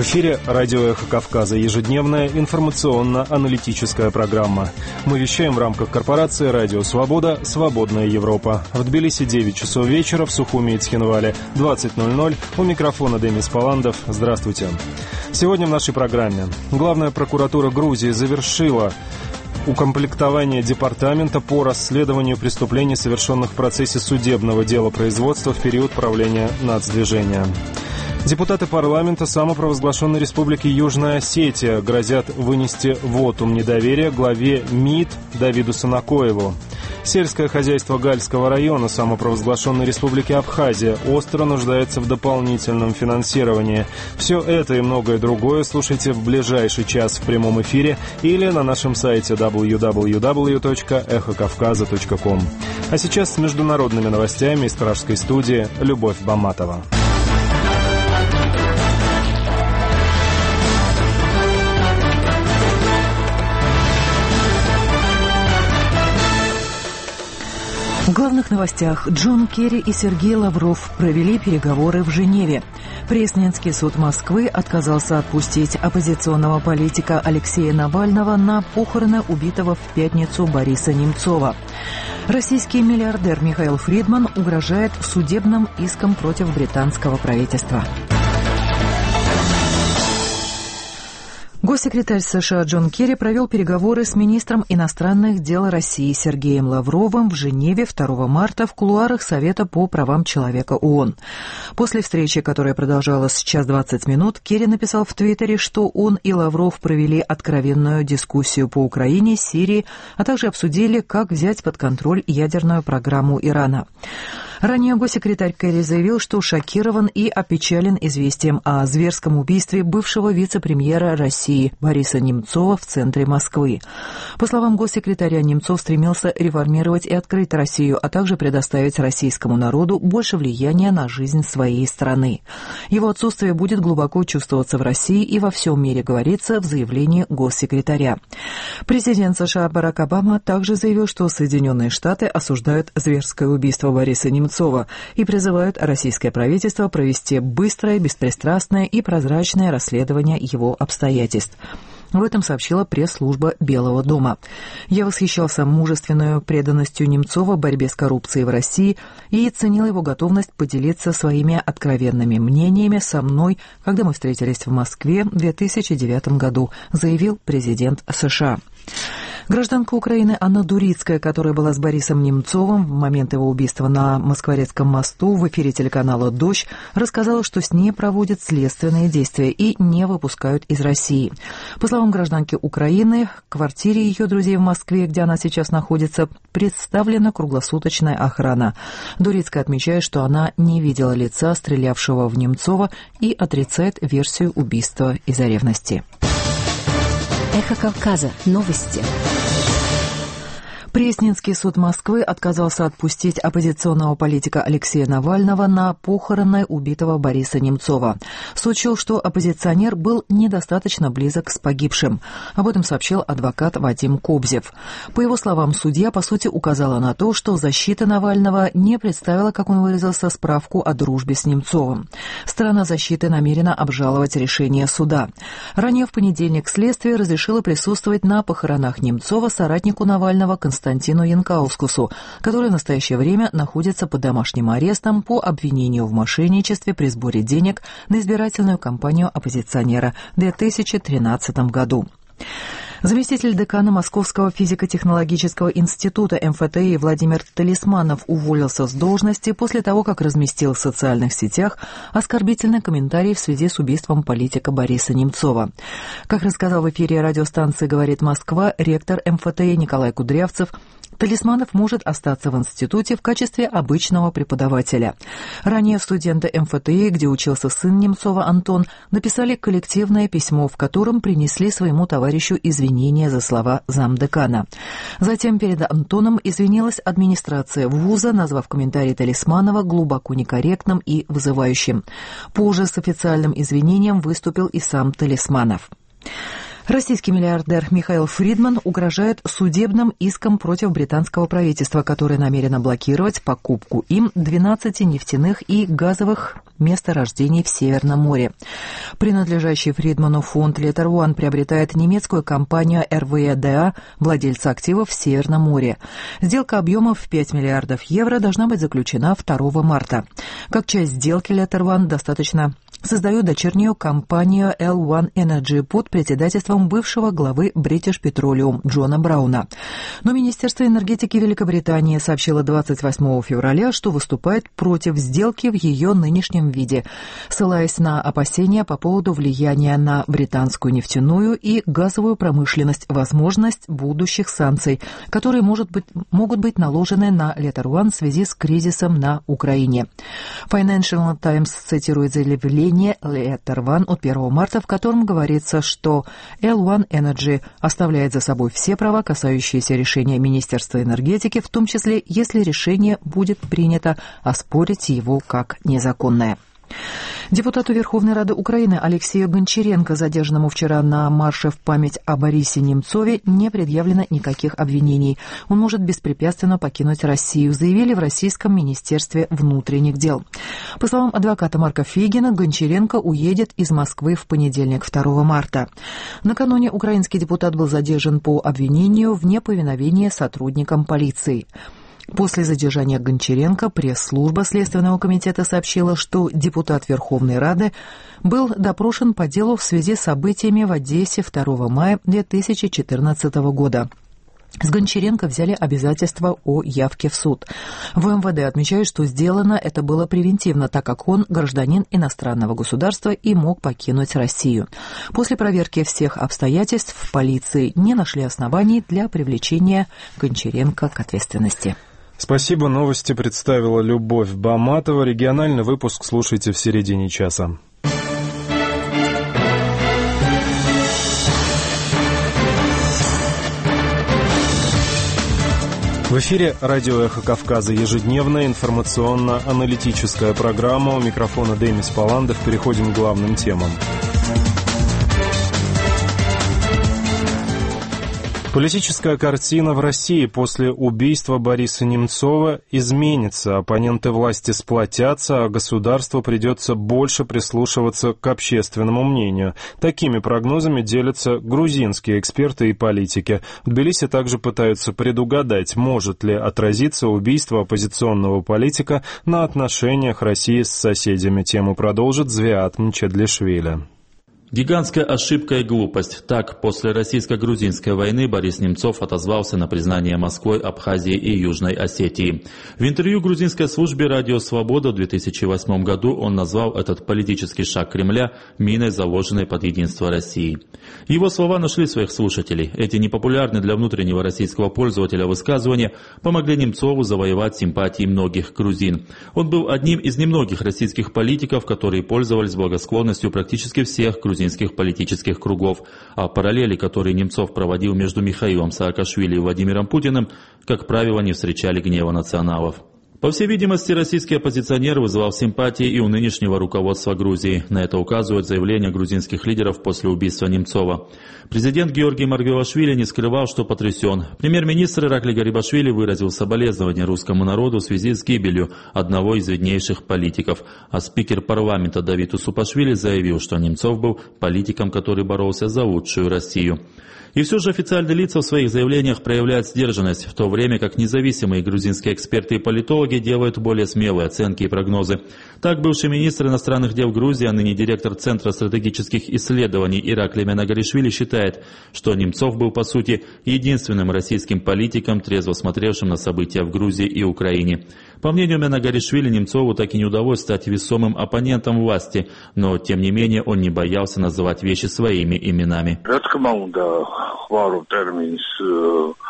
В эфире радио «Эхо Кавказа», ежедневная информационно-аналитическая программа. Мы вещаем в рамках корпорации «Радио Свобода. Свободная Европа». В Тбилиси 9 часов вечера, в Сухуми и Цхинвале 20:00. У микрофона Демис Паландов. Здравствуйте. Сегодня в нашей программе. Главная прокуратура Грузии завершила укомплектование департамента по расследованию преступлений, совершенных в процессе судебного делопроизводства в период правления нацдвижения. Депутаты парламента самопровозглашенной республики Южная Осетия грозят вынести вотум недоверия главе МИД Давиду Санакоеву. Сельское хозяйство Гальского района самопровозглашенной республики Абхазия остро нуждается в дополнительном финансировании. Все это и многое другое слушайте в ближайший час в прямом эфире или на нашем сайте www.эхокавказа.ком. А сейчас с международными новостями из пражской студии Любовь Баматова. В главных новостях. Джон Керри и Сергей Лавров провели переговоры в Женеве. Пресненский суд Москвы отказался отпустить оппозиционного политика Алексея Навального на похороны убитого в пятницу Бориса Немцова. Российский миллиардер Михаил Фридман угрожает судебным иском против британского правительства. Госсекретарь США Джон Керри провел переговоры с министром иностранных дел России Сергеем Лавровым в Женеве 2 марта в кулуарах Совета по правам человека ООН. После встречи, которая продолжалась час 20 минут, Керри написал в Твиттере, что он и Лавров провели откровенную дискуссию по Украине, Сирии, а также обсудили, как взять под контроль ядерную программу Ирана. Ранее госсекретарь Керри заявил, что шокирован и опечален известием о зверском убийстве бывшего вице-премьера России Бориса Немцова в центре Москвы. По словам госсекретаря, Немцов стремился реформировать и открыть Россию, а также предоставить российскому народу больше влияния на жизнь своей страны. Его отсутствие будет глубоко чувствоваться в России и во всем мире, говорится в заявлении госсекретаря. Президент США Барак Обама также заявил, что Соединенные Штаты осуждают зверское убийство Бориса Немцова и призывают российское правительство провести быстрое, беспристрастное и прозрачное расследование его обстоятельств. Об этом сообщила пресс-служба Белого дома. «Я восхищался мужественной преданностью Немцова в борьбе с коррупцией в России и ценил его готовность поделиться своими откровенными мнениями со мной, когда мы встретились в Москве в 2009 году», заявил президент США. Гражданка Украины Анна Дурицкая, которая была с Борисом Немцовым в момент его убийства на Москворецком мосту, в эфире телеканала «Дождь», рассказала, что с ней проводят следственные действия и не выпускают из России. По словам гражданки Украины, в квартире ее друзей в Москве, где она сейчас находится, представлена круглосуточная охрана. Дурицкая отмечает, что она не видела лица стрелявшего в Немцова и отрицает версию убийства из-за ревности. Эхо Кавказа. Новости. Пресненский суд Москвы отказался отпустить оппозиционного политика Алексея Навального на похороны убитого Бориса Немцова. Суд счел, что оппозиционер был недостаточно близок с погибшим. Об этом сообщил адвокат Вадим Кобзев. По его словам, судья, по сути, указала на то, что защита Навального не представила, как он выразился, справку о дружбе с Немцовым. Сторона защиты намерена обжаловать решение суда. Ранее в понедельник следствие разрешило присутствовать на похоронах Немцова соратнику Навального Константину Янкаускасу, который в настоящее время находится под домашним арестом по обвинению в мошенничестве при сборе денег на избирательную кампанию оппозиционера в 2013 году. Заместитель декана Московского физико-технологического института МФТИ Владимир Талисманов уволился с должности после того, как разместил в социальных сетях оскорбительный комментарий в связи с убийством политика Бориса Немцова. Как рассказал в эфире радиостанции «Говорит Москва» ректор МФТИ Николай Кудрявцев, Талисманов может остаться в институте в качестве обычного преподавателя. Ранее студенты МФТИ, где учился сын Немцова Антон, написали коллективное письмо, в котором принесли своему товарищу извинения за слова замдекана. Затем перед Антоном извинилась администрация вуза, назвав комментарий Талисманова глубоко некорректным и вызывающим. Позже с официальным извинением выступил и сам Талисманов. Российский миллиардер Михаил Фридман угрожает судебным иском против британского правительства, которое намерено блокировать покупку им 12 нефтяных и газовых месторождений в Северном море. Принадлежащий Фридману фонд Letter One приобретает немецкую компанию RWE, владельца активов в Северном море. Сделка объемом в 5 миллиардов евро должна быть заключена 2 марта. Как часть сделки Letter One достаточно создают дочернюю компанию L1 Energy под председательством бывшего главы British Petroleum Джона Брауна. Но Министерство энергетики Великобритании сообщило 28 февраля, что выступает против сделки в ее нынешнем виде, ссылаясь на опасения по поводу влияния на британскую нефтяную и газовую промышленность, возможность будущих санкций, которые могут быть наложены на Letter One в связи с кризисом на Украине. Financial Times цитирует заявление Letter One от 1 марта, в котором говорится, что L1 Energy оставляет за собой все права, касающиеся решения Министерства энергетики, в том числе, если решение будет принято, оспорить его как незаконное. Депутату Верховной Рады Украины Алексею Гончаренко, задержанному вчера на марше в память о Борисе Немцове, не предъявлено никаких обвинений. Он может беспрепятственно покинуть Россию, заявили в Российском Министерстве внутренних дел. По словам адвоката Марка Фейгина, Гончаренко уедет из Москвы в понедельник, 2 марта. Накануне украинский депутат был задержан по обвинению в неповиновении сотрудникам полиции. После задержания Гончаренко пресс-служба Следственного комитета сообщила, что депутат Верховной Рады был допрошен по делу в связи с событиями в Одессе 2 мая 2014 года. С Гончаренко взяли обязательства о явке в суд. В МВД отмечают, что сделано это было превентивно, так как он гражданин иностранного государства и мог покинуть Россию. После проверки всех обстоятельств в полиции не нашли оснований для привлечения Гончаренко к ответственности. Спасибо. Новости представила Любовь Баматова. Региональный выпуск слушайте в середине часа. В эфире радио «Эхо Кавказа» ежедневная информационно-аналитическая программа. У микрофона Демис Паландов. Переходим к главным темам. Политическая картина в России после убийства Бориса Немцова изменится. Оппоненты власти сплотятся, а государству придется больше прислушиваться к общественному мнению. Такими прогнозами делятся грузинские эксперты и политики. В Тбилиси также пытаются предугадать, может ли отразиться убийство оппозиционного политика на отношениях России с соседями. Тему продолжит Звиат Мчедлишвили. Гигантская ошибка и глупость. Так, после российско-грузинской войны Борис Немцов отозвался на признание Москвой Абхазии и Южной Осетии. В интервью грузинской службе «Радио Свобода» в 2008 году он назвал этот политический шаг Кремля миной, заложенной под единство России. Его слова нашли своих слушателей. Эти непопулярные для внутреннего российского пользователя высказывания помогли Немцову завоевать симпатии многих грузин. Он был одним из немногих российских политиков, которые пользовались благосклонностью практически всех грузинских политических кругов, а параллели, которые Немцов проводил между Михаилом Саакашвили и Владимиром Путиным, как правило, не встречали гнева националов. По всей видимости, российский оппозиционер вызывал симпатии и у нынешнего руководства Грузии. На это указывают заявления грузинских лидеров после убийства Немцова. Президент Георгий Маргвелашвили не скрывал, что потрясен. Премьер-министр Иракли Гарибашвили выразил соболезнования русскому народу в связи с гибелью одного из виднейших политиков. А спикер парламента Давид Усупашвили заявил, что Немцов был политиком, который боролся за лучшую Россию. И все же официальные лица в своих заявлениях проявляют сдержанность, в то время как независимые грузинские эксперты и политологи делают более смелые оценки и прогнозы. Так, бывший министр иностранных дел Грузии, а ныне директор Центра стратегических исследований Иракли Мянагаришвили считает, что Немцов был, по сути, единственным российским политиком, трезво смотревшим на события в Грузии и Украине. По мнению Мянагаришвили, Немцову так и не удалось стать весомым оппонентом власти, но, тем не менее, он не боялся называть вещи своими именами.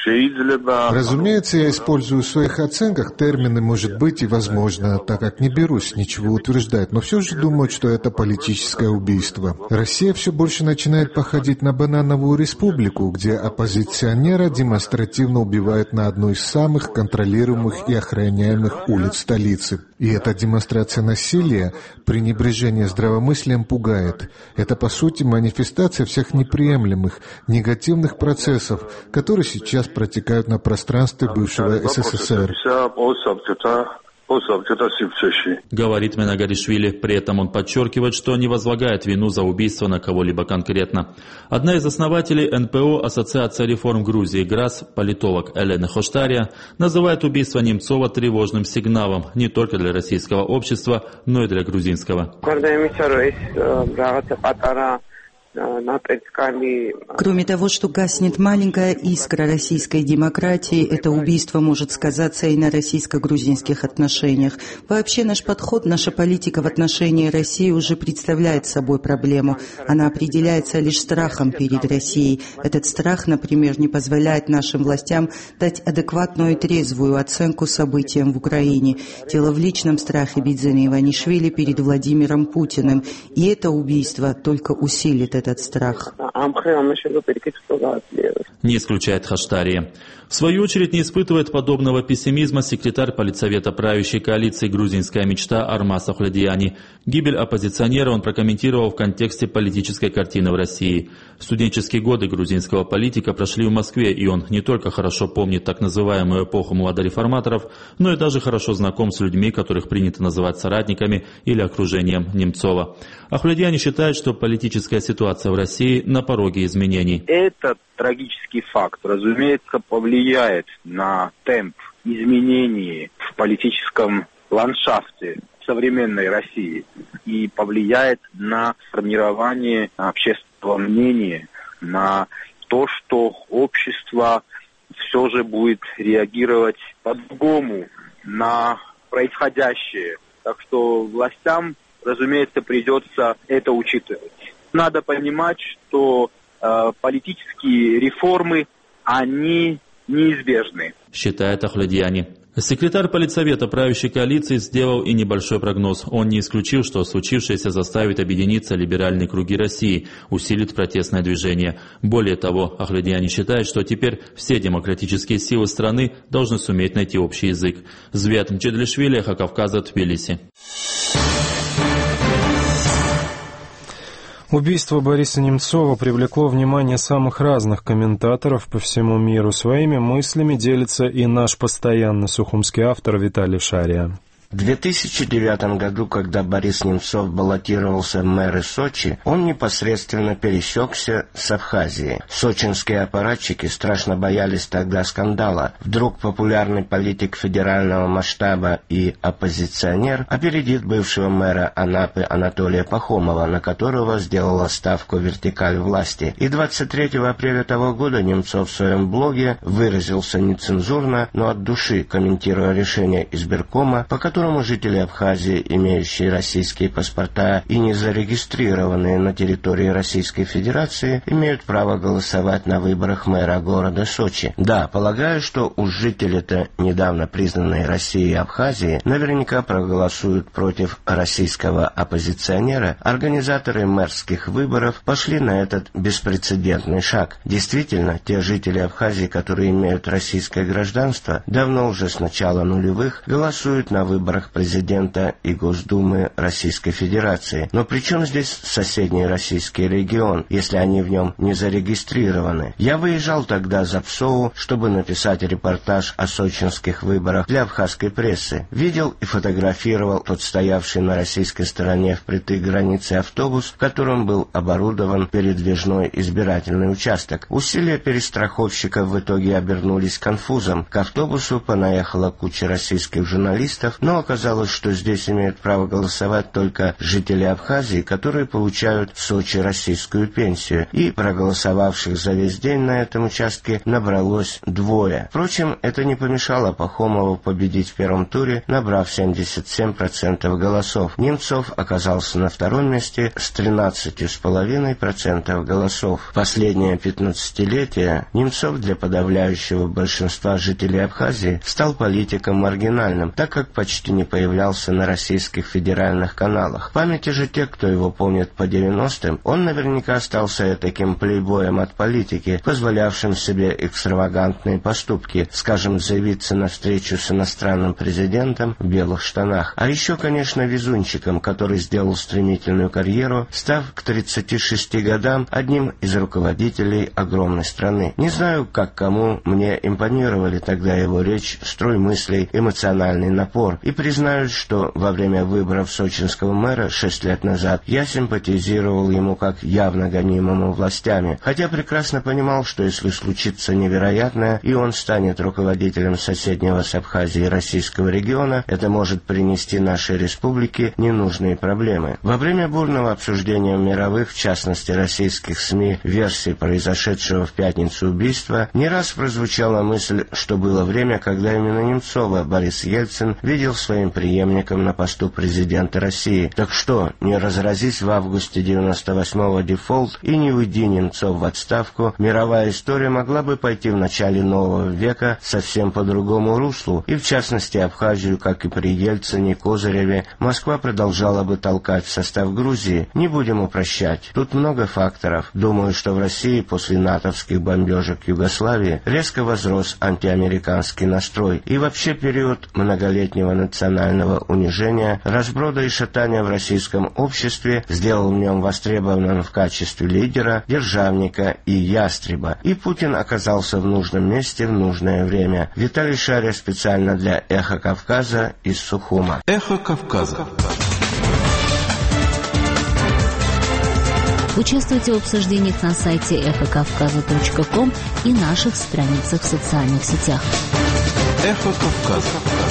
Разумеется, я использую в своих оценках термины «может быть» и «возможно», так как не берусь ничего утверждать, но все же думаю, что это политическое убийство. Россия все больше начинает походить на банановую республику, где оппозиционера демонстративно убивают на одной из самых контролируемых и охраняемых улиц столицы. И эта демонстрация насилия, пренебрежение здравомыслием пугает. Это, по сути, манифестация всех неприемлемых, негативных процессов, которые сейчас протекают на пространстве бывшего СССР. Говорит Менагаришвили. При этом он подчеркивает, что не возлагает вину за убийство на кого-либо конкретно. Одна из основателей НПО Ассоциация реформ Грузии ГРАС, политолог Елена Хоштария, называет убийство Немцова тревожным сигналом не только для российского общества, но и для грузинского. Кроме того, что гаснет маленькая искра российской демократии, это убийство может сказаться и на российско-грузинских отношениях. Вообще наш подход, наша политика в отношении России уже представляет собой проблему. Она определяется лишь страхом перед Россией. Этот страх, например, не позволяет нашим властям дать адекватную и трезвую оценку событиям в Украине. Дело в личном страхе Бидзина Иванишвили перед Владимиром Путиным. И это убийство только усилит этот страх. Не исключает Хаштария. В свою очередь не испытывает подобного пессимизма секретарь политсовета правящей коалиции «Грузинская мечта» Армаз Ахледияни. Гибель оппозиционера он прокомментировал в контексте политической картины в России. Студенческие годы грузинского политика прошли в Москве, и он не только хорошо помнит так называемую эпоху младореформаторов, но и даже хорошо знаком с людьми, которых принято называть соратниками или окружением Немцова. Ахледияни считает, что политическая ситуация в России на пороге изменений. Этот трагический факт, разумеется, повлияет на темп изменений в политическом ландшафте современной России и повлияет на формирование общественного мнения, на то, что общество все же будет реагировать по-другому на происходящее. Так что властям, разумеется, придется это учитывать. Надо понимать, что политические реформы, они неизбежны. Считает Ахледияни. Секретарь политсовета правящей коалиции сделал и небольшой прогноз. Он не исключил, что случившееся заставит объединиться либеральные круги России, усилит протестное движение. Более того, Ахледияни считает, что теперь все демократические силы страны должны суметь найти общий язык. Звят Мчедлишвили, Эхо Кавказа, Тбилиси. Убийство Бориса Немцова привлекло внимание самых разных комментаторов по всему миру. Своими мыслями делится и наш постоянный сухумский автор Виталий Шария. В 2009 году, когда Борис Немцов баллотировался в мэры Сочи, он непосредственно пересекся с Абхазией. Сочинские аппаратчики страшно боялись тогда скандала. Вдруг популярный политик федерального масштаба и оппозиционер опередит бывшего мэра Анапы Анатолия Пахомова, на которого сделала ставку вертикаль власти. И 23 апреля того года Немцов в своем блоге выразился нецензурно, но от души, комментируя решение избиркома, по которому жители Абхазии, имеющие российские паспорта и не зарегистрированные на территории Российской Федерации, имеют право голосовать на выборах мэра города Сочи. Да, полагаю, что уж жители-то недавно признанной Россией Абхазии наверняка проголосуют против российского оппозиционера. Организаторы мэрских выборов пошли на этот беспрецедентный шаг. Действительно, те жители Абхазии, которые имеют российское гражданство, давно уже с начала нулевых голосуют на выборах президента и Госдумы Российской Федерации. Но при чем здесь соседний российский регион, если они в нем не зарегистрированы? Я выезжал тогда за Псоу, чтобы написать репортаж о сочинских выборах для абхазской прессы. Видел и фотографировал тот стоявший на российской стороне впритык к границе автобус, в котором был оборудован передвижной избирательный участок. Усилия перестраховщиков в итоге обернулись конфузом. К автобусу понаехала куча российских журналистов, но но оказалось, что здесь имеют право голосовать только жители Абхазии, которые получают в Сочи российскую пенсию, и проголосовавших за весь день на этом участке набралось 2. Впрочем, это не помешало Пахомову победить в первом туре, набрав 77% голосов. Немцов оказался на втором месте с 13,5% голосов. Последнее 15-летие Немцов для подавляющего большинства жителей Абхазии стал политиком маргинальным, так как почти не появлялся на российских федеральных каналах. В памяти же тех, кто его помнит по 90-м, он наверняка остался таким плейбоем от политики, позволявшим себе экстравагантные поступки, скажем, заявиться на встречу с иностранным президентом в белых штанах. А еще, конечно, везунчиком, который сделал стремительную карьеру, став к 36 годам одним из руководителей огромной страны. Не знаю, как кому, мне импонировали тогда его речь, строй мыслей, эмоциональный напор. И признаюсь, что во время выборов сочинского мэра 6 лет назад я симпатизировал ему как явно гонимому властями, хотя прекрасно понимал, что если случится невероятное, и он станет руководителем соседнего с Абхазией российского региона, это может принести нашей республике ненужные проблемы. Во время бурного обсуждения мировых, в частности российских СМИ, версий произошедшего в пятницу убийства, не раз прозвучала мысль, что было время, когда именно Немцова Борис Ельцин видел своим преемником на посту президента России. Так что, не разразись в августе 98-го дефолт и не уйди Немцов в отставку, мировая история могла бы пойти в начале нового века совсем по другому руслу, и в частности Абхазию, как и при Ельцине, Козыреве, Москва продолжала бы толкать в состав Грузии. Не будем упрощать. Тут много факторов. Думаю, что в России после натовских бомбежек Югославии резко возрос антиамериканский настрой, и вообще период многолетнего национального унижения, разброда и шатания в российском обществе сделал в нем востребованным в качестве лидера, державника и ястреба. И Путин оказался в нужном месте в нужное время. Виталий Шаря специально для «Эхо Кавказа» из Сухума. «Эхо Кавказа». Участвуйте в обсуждениях на сайте эхокавказа.ком и наших страницах в социальных сетях. «Эхо Кавказа».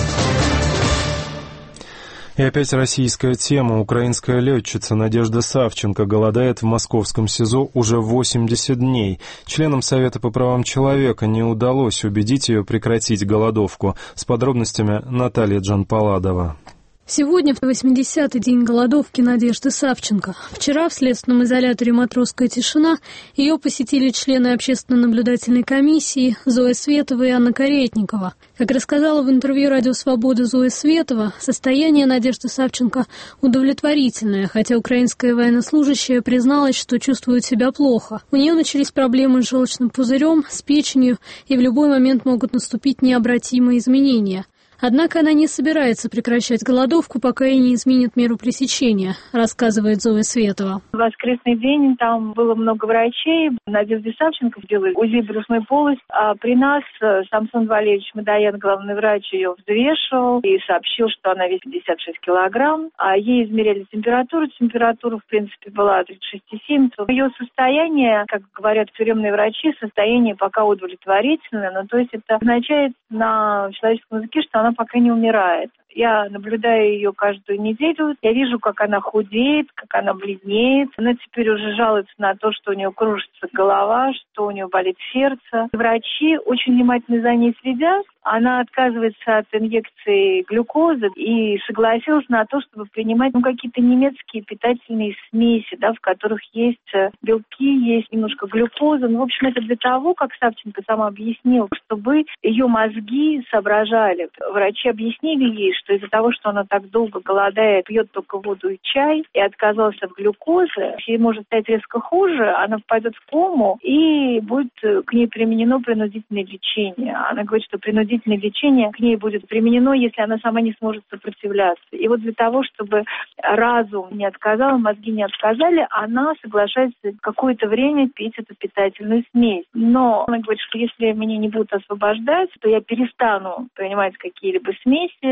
И опять российская тема. Украинская летчица Надежда Савченко голодает в московском СИЗО уже 80 дней. Членам Совета по правам человека не удалось убедить ее прекратить голодовку. С подробностями Наталья Джанпаладова. Сегодня 80-й день голодовки Надежды Савченко. Вчера в следственном изоляторе «Матросская тишина» ее посетили члены общественно-наблюдательной комиссии Зоя Светова и Анна Каретникова. Как рассказала в интервью «Радио Свобода» Зоя Светова, состояние Надежды Савченко удовлетворительное, хотя украинская военнослужащая призналась, что чувствует себя плохо. У нее начались проблемы с желчным пузырем, с печенью, и в любой момент могут наступить необратимые изменения. Однако она не собирается прекращать голодовку, пока и не изменит меру пресечения, рассказывает Зоя Светова. В воскресный день там было много врачей. Надежде Савченко сделали УЗИ брюшной полости, а при нас Самсон Валерьевич Мадоян, главный врач, ее взвешивал и сообщил, что она весит 56 килограмм. А ей измеряли температуру. Температура, в принципе, была 36,7. Ее состояние, как говорят тюремные врачи, состояние пока удовлетворительное. Но то есть это означает на человеческом языке, что она пока не умирает. Я наблюдаю ее каждую неделю. Я вижу, как она худеет, как она бледнеет. Она теперь уже жалуется на то, что у нее кружится голова, что у нее болит сердце. Врачи очень внимательно за ней следят. Она отказывается от инъекции глюкозы и согласилась на то, чтобы принимать какие-то немецкие питательные смеси, в которых есть белки, есть немножко глюкозы. В общем, это для того, как Савченко сама объяснила, чтобы ее мозги соображали. Врачи объяснили ей, что из-за того, что она так долго голодает, пьет только воду и чай, и отказалась от глюкозы, ей может стать резко хуже, она впадет в кому, и будет к ней применено принудительное лечение. Она говорит, что принудительное лечение к ней будет применено, если она сама не сможет сопротивляться. И вот для того, чтобы разум не отказал, мозги не отказали, она соглашается какое-то время пить эту питательную смесь. Но она говорит, что если меня не будут освобождать, то я перестану принимать какие-либо смеси, просто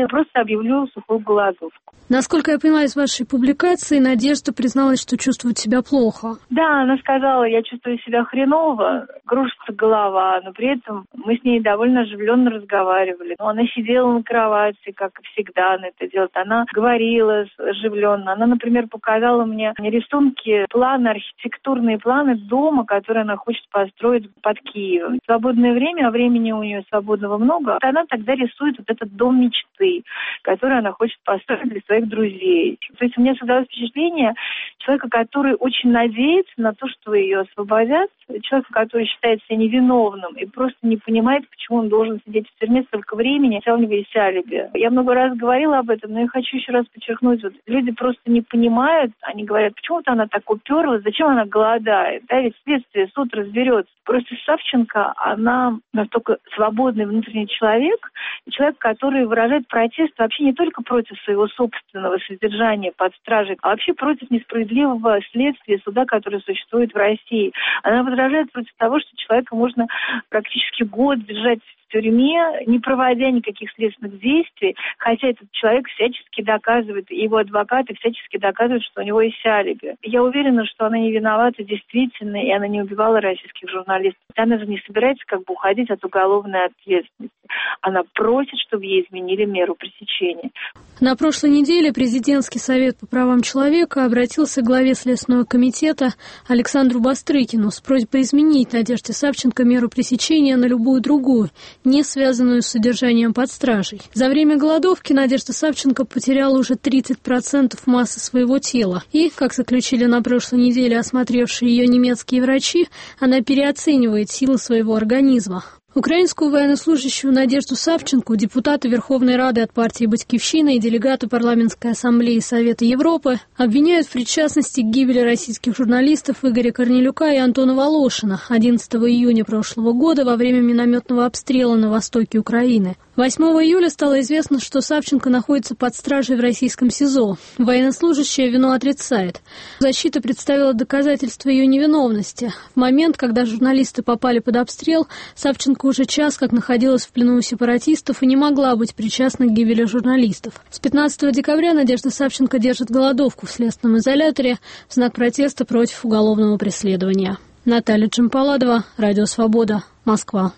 объявлю сухую голодовку. Насколько я поняла из вашей публикации, Надежда призналась, что чувствует себя плохо. Да, она сказала, я чувствую себя хреново, кружится голова, но при этом мы с ней довольно оживленно разговаривали. Но она сидела на кровати, как и всегда она это делает. Она говорила оживленно. Она, например, показала мне рисунки, планы, архитектурные планы дома, который она хочет построить под Киевом. Свободное время, а времени у нее свободного много, она тогда рисует вот этот дом мечты, который она хочет построить для своих друзей. То есть у меня создалось впечатление человека, который очень надеется на то, что ее освободят, человека, который считает себя невиновным и просто не понимает, почему он должен сидеть в тюрьме столько времени, хотя у него есть алиби. Я много раз говорила об этом, но я хочу еще раз подчеркнуть, вот люди просто не понимают, они говорят, почему-то она так уперлась, зачем она голодает, да, ведь следствие, суд разберется. Просто Савченко, она настолько свободный внутренний человек, человек, который выражает протест вообще не только против своего собственного содержания под стражей, а вообще против несправедливого следствия суда, которое существует в России. Она возражает против того, что человека можно практически год держать в тюрьме, не проводя никаких следственных действий, хотя этот человек всячески доказывает, его адвокаты всячески доказывают, что у него есть алиби. Я уверена, что она не виновата действительно, и она не убивала российских журналистов. Она же не собирается как бы уходить от уголовной ответственности. Она просит, чтобы ей изменили меру пресечения. На прошлой неделе Президентский совет по правам человека обратился к главе Следственного комитета Александру Бастрыкину с просьбой изменить Надежде Савченко меру пресечения на любую другую, не связанную с содержанием под стражей. За время голодовки Надежда Савченко потеряла уже 30% массы своего тела. И, как заключили на прошлой неделе осмотревшие ее немецкие врачи, она переоценивает силы своего организма. Украинскую военнослужащую Надежду Савченко, депутата Верховной Рады от партии «Батькивщина» и делегата Парламентской ассамблеи Совета Европы обвиняют в причастности к гибели российских журналистов Игоря Корнелюка и Антона Волошина 11 июня прошлого года во время минометного обстрела на востоке Украины. 8 июля стало известно, что Савченко находится под стражей в российском СИЗО. Военнослужащая вину отрицает. Защита представила доказательства ее невиновности. В момент, когда журналисты попали под обстрел, Савченко уже час как находилась в плену у сепаратистов и не могла быть причастна к гибели журналистов. С 15 декабря Надежда Савченко держит голодовку в следственном изоляторе в знак протеста против уголовного преследования. Наталья Джампаладова, Радио Свобода, Москва.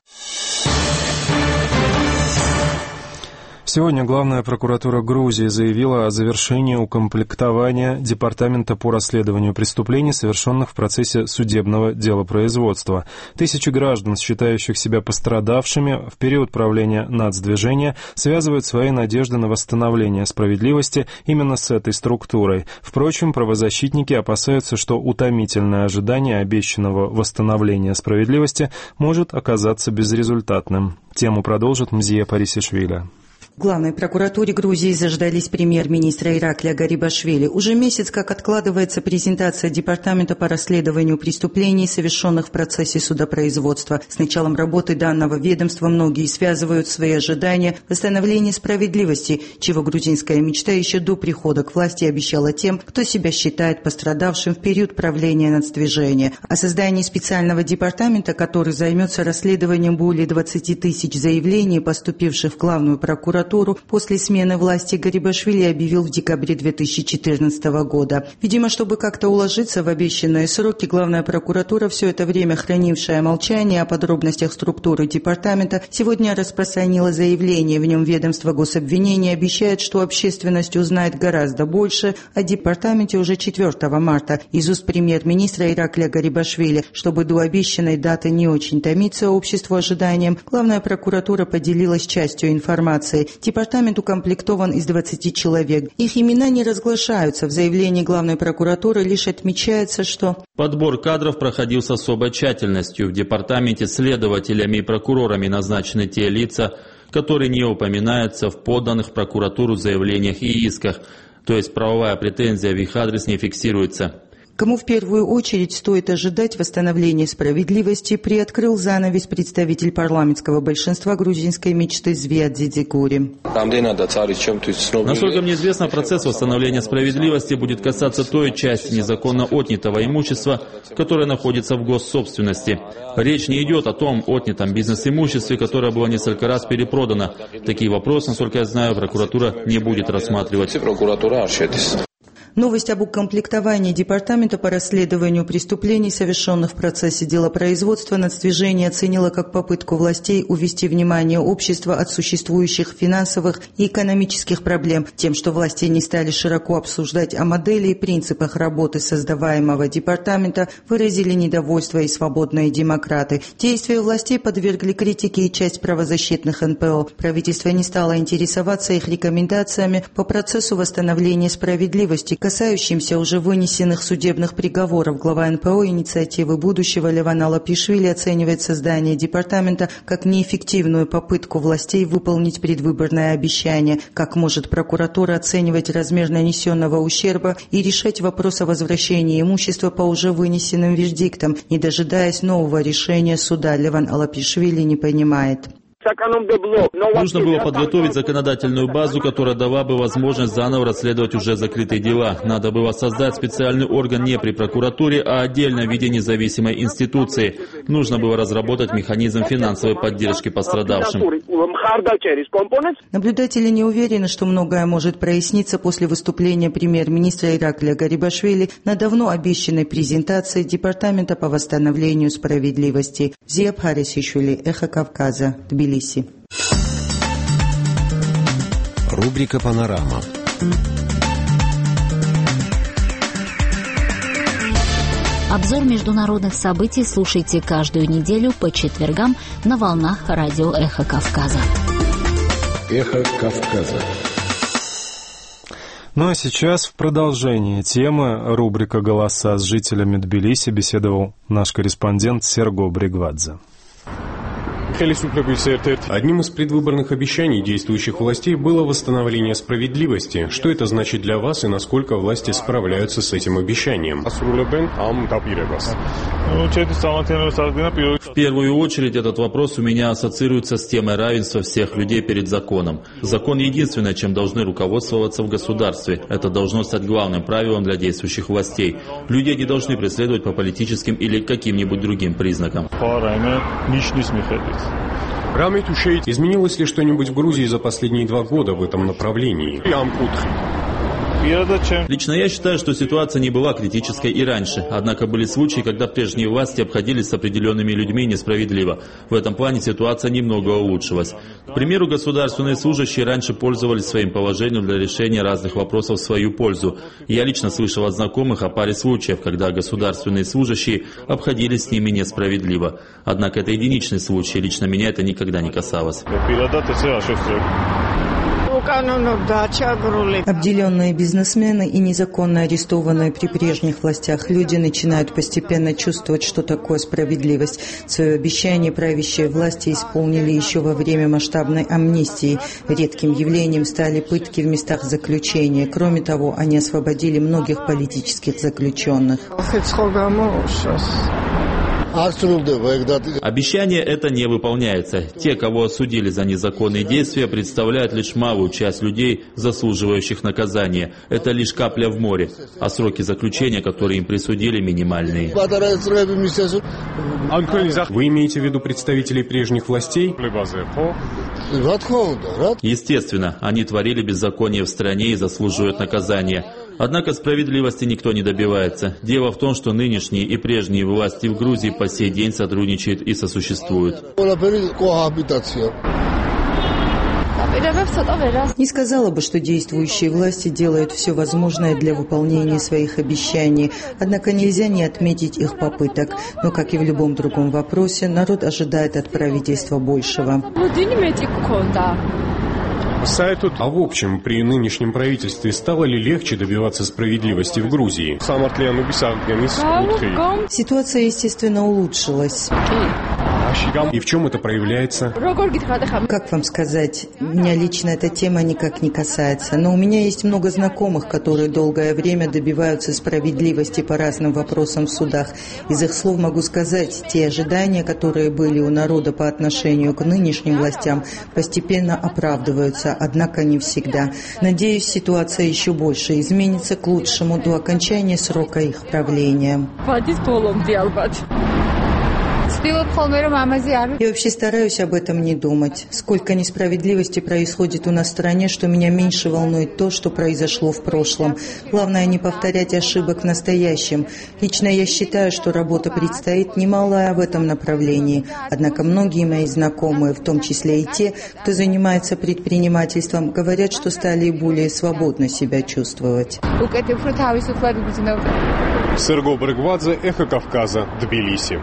Сегодня главная прокуратура Грузии заявила о завершении укомплектования Департамента по расследованию преступлений, совершенных в процессе судебного делопроизводства. Тысячи граждан, считающих себя пострадавшими в период правления нацдвижения, связывают свои надежды на восстановление справедливости именно с этой структурой. Впрочем, правозащитники опасаются, что утомительное ожидание обещанного восстановления справедливости может оказаться безрезультатным. Тему продолжит Мзия Парисишвили. В главной прокуратуре Грузии заждались премьер-министра Ираклия Гарибашвили. Уже месяц как откладывается презентация Департамента по расследованию преступлений, совершенных в процессе судопроизводства. С началом работы данного ведомства многие связывают свои ожидания восстановления справедливости, чего грузинская мечта еще до прихода к власти обещала тем, кто себя считает пострадавшим в период правления нацдвижения. О создании специального департамента, который займется расследованием более 20 тысяч заявлений, поступивших в главную прокуратуру, после смены власти Гарибашвили объявил в декабре 2014 года. Видимо, чтобы как-то уложиться в обещанные сроки, главная прокуратура, все это время хранившая молчание о подробностях структуры департамента, сегодня распространила заявление. В нем ведомство гособвинения обещает, что общественность узнает гораздо больше о департаменте уже 4 марта из уст премьер-министра Ираклия Гарибашвили. Чтобы до обещанной даты не очень томиться обществу ожиданием, главная прокуратура поделилась частью информации. Департамент укомплектован из 20 человек. Их имена не разглашаются. В заявлении главной прокуратуры лишь отмечается, что подбор кадров проходил с особой тщательностью. В департаменте следователями и прокурорами назначены те лица, которые не упоминаются в поданных в прокуратуру заявлениях и исках, то есть правовая претензия в их адрес не фиксируется. Кому в первую очередь стоит ожидать восстановления справедливости, приоткрыл занавес представитель парламентского большинства грузинской мечты Звиад Зидзигури. Насколько мне известно, процесс восстановления справедливости будет касаться той части незаконно отнятого имущества, которое находится в госсобственности. Речь не идет о том отнятом бизнес-имуществе, которое было несколько раз перепродано. Такие вопросы, насколько я знаю, прокуратура не будет рассматривать. Новость об укомплектовании Департамента по расследованию преступлений, совершенных в процессе делопроизводства, нацдвижение оценило как попытку властей увести внимание общества от существующих финансовых и экономических проблем, тем, что власти не стали широко обсуждать о модели и принципах работы создаваемого департамента, выразили недовольство и свободные демократы. Действия властей подвергли критике и часть правозащитных НПО. Правительство не стало интересоваться их рекомендациями по процессу восстановления справедливости, касающимся уже вынесенных судебных приговоров. Глава НПО «Инициативы будущего» Леван Алапишвили оценивает создание департамента как неэффективную попытку властей выполнить предвыборное обещание. Как может прокуратура оценивать размер нанесенного ущерба и решать вопрос о возвращении имущества по уже вынесенным вердиктам, не дожидаясь нового решения суда? Леван Алапишвили не понимает. Нужно было подготовить законодательную базу, которая дала бы возможность заново расследовать уже закрытые дела. Надо было создать специальный орган не при прокуратуре, а отдельно в виде независимой институции. Нужно было разработать механизм финансовой поддержки пострадавшим. Наблюдатели не уверены, что многое может проясниться после выступления премьер-министра Ираклия Гарибашвили на давно обещанной презентации Департамента по восстановлению справедливости. Зия Бхарисишвили, Эхо Кавказа, Тбилиси. Рубрика «Панорама». Обзор международных событий слушайте каждую неделю по четвергам на волнах радио «Эхо Кавказа». «Эхо Кавказа». Ну а сейчас в продолжении темы рубрика «Голоса» с жителями Тбилиси беседовал наш корреспондент Серго Бригвадзе. Одним из предвыборных обещаний действующих властей было восстановление справедливости. Что это значит для вас и насколько власти справляются с этим обещанием? В первую очередь этот вопрос у меня ассоциируется с темой равенства всех людей перед законом. Закон единственное, чем должны руководствоваться в государстве. Это должно стать главным правилом для действующих властей. Людей не должны преследовать по политическим или каким-нибудь другим признакам. Изменилось ли что-нибудь в Грузии за последние 2 года в этом направлении? Лично я считаю, что ситуация не была критической и раньше. Однако были случаи, когда прежние власти обходились с определенными людьми несправедливо. В этом плане ситуация немного улучшилась. К примеру, государственные служащие раньше пользовались своим положением для решения разных вопросов в свою пользу. Я лично слышал от знакомых о паре случаев, когда государственные служащие обходились с ними несправедливо. Однако это единичный случай, лично меня это никогда не касалось. Обделенные бизнесмены и незаконно арестованные при прежних властях люди начинают постепенно чувствовать, что такое справедливость. Свое обещание правящие власти исполнили еще во время масштабной амнистии. Редким явлением стали пытки в местах заключения. Кроме того, они освободили многих политических заключенных. Обещание это не выполняется. Те, кого осудили за незаконные действия, представляют лишь малую часть людей, заслуживающих наказания. Это лишь капля в море, а сроки заключения, которые им присудили, минимальные. Вы имеете в виду представителей прежних властей? Естественно, они творили беззаконие в стране и заслуживают наказания. Однако справедливости никто не добивается. Дело в том, что нынешние и прежние власти в Грузии по сей день сотрудничают и сосуществуют. Не сказала бы, что действующие власти делают все возможное для выполнения своих обещаний. Однако нельзя не отметить их попыток. Но, как и в любом другом вопросе, народ ожидает от правительства большего. А в общем, при нынешнем правительстве стало ли легче добиваться справедливости в Грузии? Ситуация, естественно, улучшилась. И в чем это проявляется? Как вам сказать, меня лично эта тема никак не касается, но у меня есть много знакомых, которые долгое время добиваются справедливости по разным вопросам в судах. Из их слов могу сказать, те ожидания, которые были у народа по отношению к нынешним властям, постепенно оправдываются, однако не всегда. Надеюсь, ситуация еще больше изменится к лучшему до окончания срока их правления. Я вообще стараюсь об этом не думать. Сколько несправедливости происходит у нас в стране, что меня меньше волнует то, что произошло в прошлом. Главное, не повторять ошибок в настоящем. Лично я считаю, что работа предстоит немалая в этом направлении. Однако многие мои знакомые, в том числе и те, кто занимается предпринимательством, говорят, что стали более свободно себя чувствовать. Серго Брыгвадзе, Эхо Кавказа, Тбилиси.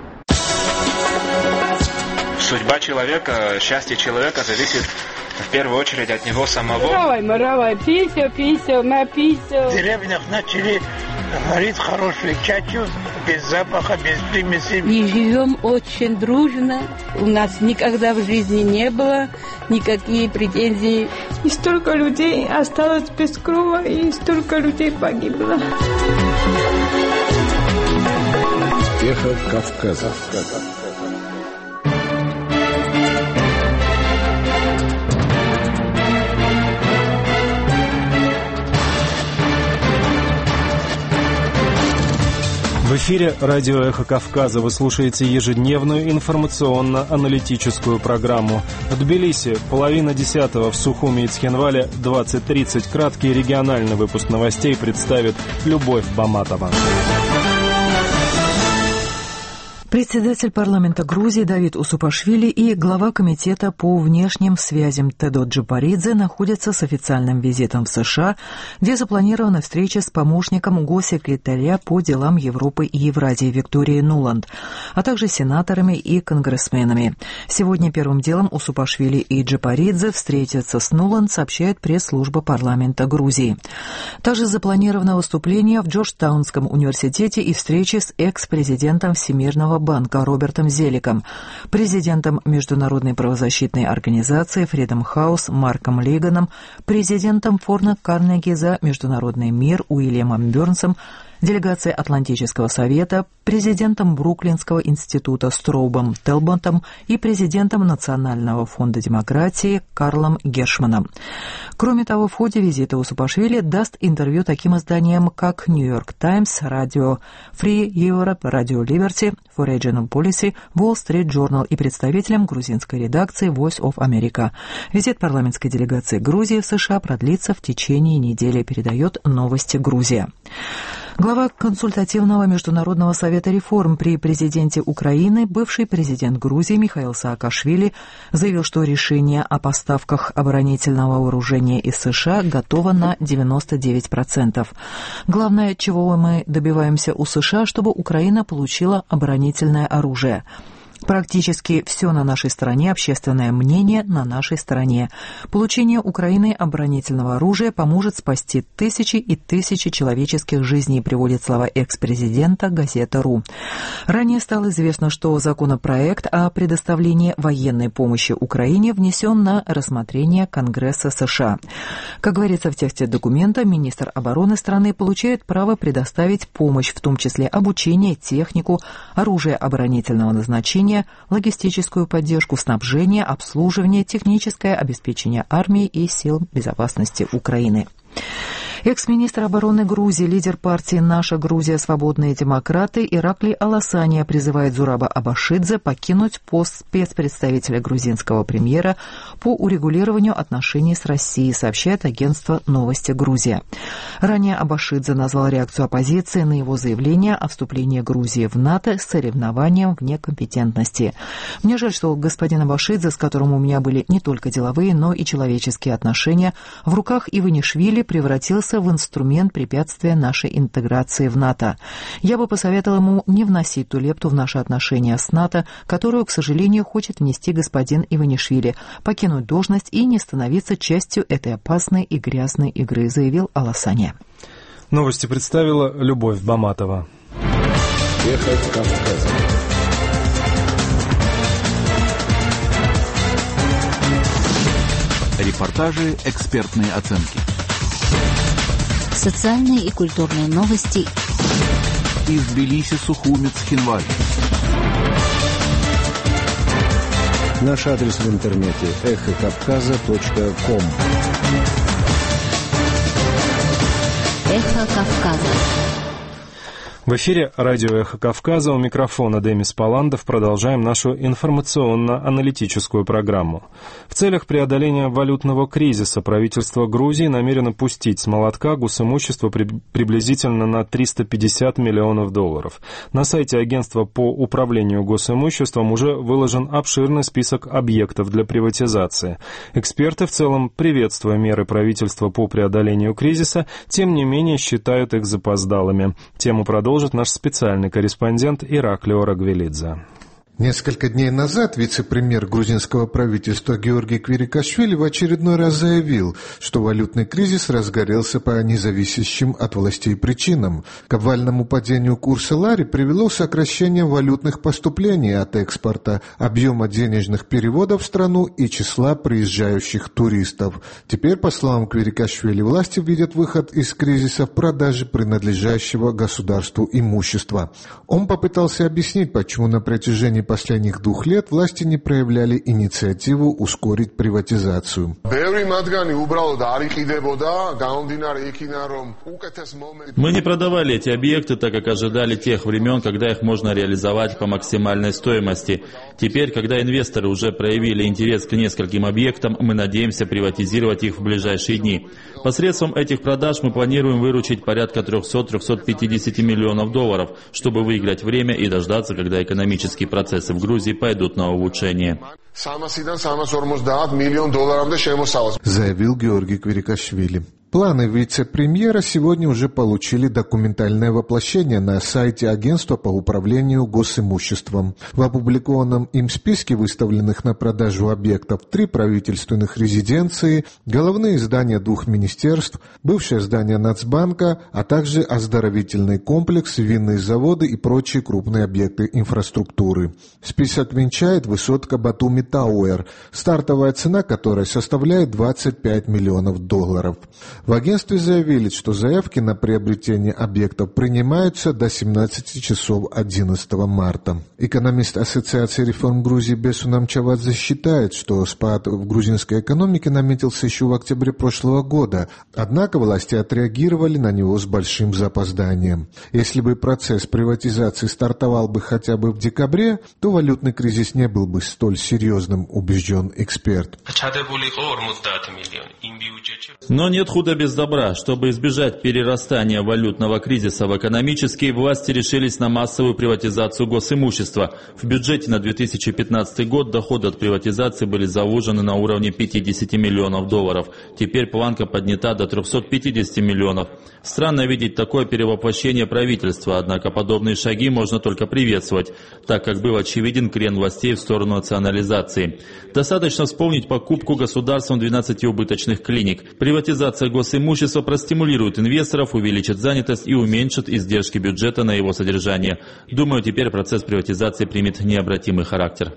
Судьба человека, счастье человека зависит в первую очередь от него самого. В деревнях начали варить хорошую чачу, без запаха, без примесей. И живем очень дружно. У нас никогда в жизни не было никаких претензий. И столько людей осталось без крова, и столько людей погибло. Эхо Кавказа. В эфире радио «Эхо Кавказа». Вы слушаете ежедневную информационно-аналитическую программу. В Тбилиси 9:30, в Сухуми и Цхинвале 20:30. Краткий региональный выпуск новостей представит Любовь Баматова. Председатель парламента Грузии Давид Усупашвили и глава комитета по внешним связям Тедо Джапаридзе находятся с официальным визитом в США, где запланирована встреча с помощником госсекретаря по делам Европы и Евразии Викторией Нуланд, а также сенаторами и конгрессменами. Сегодня первым делом Усупашвили и Джапаридзе встретятся с Нуланд, сообщает пресс-служба парламента Грузии. Также запланировано выступление в Джорджтаунском университете и встречи с экс-президентом Всемирного банка Робертом Зеликом, президентом Международной правозащитной организации Freedom House Марком Лиганом, президентом фонда Карнеги за международный мир Уильямом Бёрнсом, делегацией Атлантического совета, президентом Бруклинского института Строубом Телботом и президентом Национального фонда демократии Карлом Гершманом. Кроме того, в ходе визита Усупашвили даст интервью таким изданиям, как New York Times, Radio Free Europe, Radio Liberty, For Regional Policy, Wall Street Journal и представителям грузинской редакции Voice of America. Визит парламентской делегации Грузии в США продлится в течение недели, передает Новости Грузия. Глава консультативного международного совета реформ при президенте Украины, бывший президент Грузии Михаил Саакашвили, заявил, что решение о поставках оборонительного вооружения из США готово на 99%. Главное, чего мы добиваемся у США, чтобы Украина получила оборонительное оружие. Практически все на нашей стороне, общественное мнение на нашей стороне. Получение Украины оборонительного оружия поможет спасти тысячи и тысячи человеческих жизней, приводит слова экс-президента газета.ру. Ранее стало известно, что законопроект о предоставлении военной помощи Украине внесен на рассмотрение Конгресса США. Как говорится в тексте документа, министр обороны страны получает право предоставить помощь, в том числе обучение, технику, оружие оборонительного назначения, логистическую поддержку, снабжение, обслуживание, техническое обеспечение армии и сил безопасности Украины. Экс-министр обороны Грузии, лидер партии «Наша Грузия. Свободные демократы» Ираклий Аласания призывает Зураба Абашидзе покинуть пост спецпредставителя грузинского премьера по урегулированию отношений с Россией, сообщает агентство «Новости Грузия». Ранее Абашидзе назвал реакцию оппозиции на его заявление о вступлении Грузии в НАТО с соревнованием в некомпетентности. «Мне жаль, что господин Абашидзе, с которым у меня были не только деловые, но и человеческие отношения, в руках Иванишвили превратился в инструмент препятствия нашей интеграции в НАТО. Я бы посоветовал ему не вносить ту лепту в наши отношения с НАТО, которую, к сожалению, хочет внести господин Иванишвили, покинуть должность и не становиться частью этой опасной и грязной игры», заявил Аласания. Новости представила Любовь Баматова. Эхо Кавказа. репортажи, экспертные оценки. Социальные и культурные новости. Из Тбилиси, Сухуми, Цхинвали. Наш адрес в интернете эхокавказа.ком. Эхо Кавказа. В эфире радио «Эхо Кавказа», у микрофона Демис Паландов. Продолжаем нашу информационно-аналитическую программу. В целях преодоления валютного кризиса правительство Грузии намерено пустить с молотка госимущество приблизительно на $350 миллионов. На сайте агентства по управлению госимуществом уже выложен обширный список объектов для приватизации. Эксперты в целом, приветствуя меры правительства по преодолению кризиса, тем не менее считают их запоздалыми. Тему продолжит наш специальный корреспондент Ираклио Рагвелидзе. Несколько дней назад вице-премьер грузинского правительства Георгий Квирикашвили в очередной раз заявил, что валютный кризис разгорелся по независящим от властей причинам. К обвальному падению курса лари привело сокращение валютных поступлений от экспорта, объема денежных переводов в страну и числа приезжающих туристов. Теперь, по словам Квирикашвили, власти видят выход из кризиса в продаже принадлежащего государству имущества. Он попытался объяснить, почему на протяжении последних 2 лет власти не проявляли инициативу ускорить приватизацию. Мы не продавали эти объекты, так как ожидали тех времен, когда их можно реализовать по максимальной стоимости. Теперь, когда инвесторы уже проявили интерес к нескольким объектам, мы надеемся приватизировать их в ближайшие дни. Посредством этих продаж мы планируем выручить порядка $300-350 миллионов, чтобы выиграть время и дождаться, когда экономический процесс в Грузии пойдут на улучшение. Заявил Георгий Квирикашвили. Планы вице-премьера сегодня уже получили документальное воплощение на сайте Агентства по управлению госимуществом. В опубликованном им списке выставленных на продажу объектов 3 правительственных резиденции, головные здания 2 министерств, бывшее здание Нацбанка, а также оздоровительный комплекс, винные заводы и прочие крупные объекты инфраструктуры. Список венчает высотка Батуми Тауэр, стартовая цена которой составляет $25 миллионов. В агентстве заявили, что заявки на приобретение объектов принимаются до 17 часов 11 марта. Экономист Ассоциации реформ Грузии Бесунам Чавадзе считает, что спад в грузинской экономике наметился еще в октябре прошлого года, однако власти отреагировали на него с большим запозданием. Если бы процесс приватизации стартовал бы хотя бы в декабре, то валютный кризис не был бы столь серьезным, убежден эксперт. Но нет худа без добра. Чтобы избежать перерастания валютного кризиса в экономический, власти решились на массовую приватизацию госимущества. В бюджете на 2015 год доходы от приватизации были заложены на уровне $50 миллионов. Теперь планка поднята до 350 миллионов. Странно видеть такое перевоплощение правительства, однако подобные шаги можно только приветствовать, так как был очевиден крен властей в сторону национализации. Достаточно вспомнить покупку государством 12 убыточных клиник. Приватизация госимущества простимулирует инвесторов, увеличит занятость и уменьшит издержки бюджета на его содержание. Думаю, теперь процесс приватизации примет необратимый характер.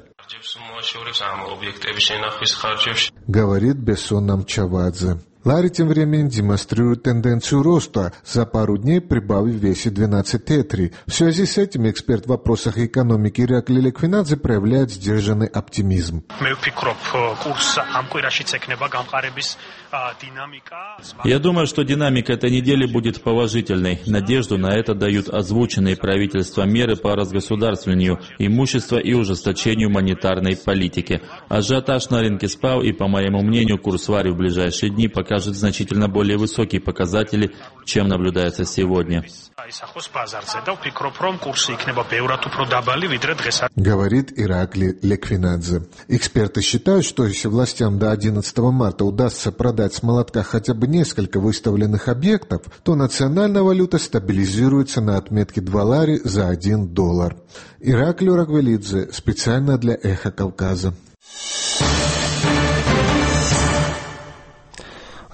Говорит Бесунам Чавадзе. Лари тем временем демонстрирует тенденцию роста, за пару дней прибавив в весе 12 тетри. В связи с этим эксперт в вопросах экономики Ираклио Леквинадзе проявляет сдержанный оптимизм. Я думаю, что динамика этой недели будет положительной. Надежду на это дают озвученные правительством меры по разгосударствлению имущества и ужесточению монетарной политики. Ажиотаж на рынке спал, и, по моему мнению, курс лари в ближайшие дни покажет значительно более высокие показатели, чем наблюдается сегодня. Говорит Ираклио Леквинадзе. Эксперты считают, что если властям до 11 марта удастся продать с молотка хотя бы несколько выставленных объектов, то национальная валюта стабилизируется на отметке 2 лари за $1. Ираклио Рагвелидзе специально для «Эхо Кавказа».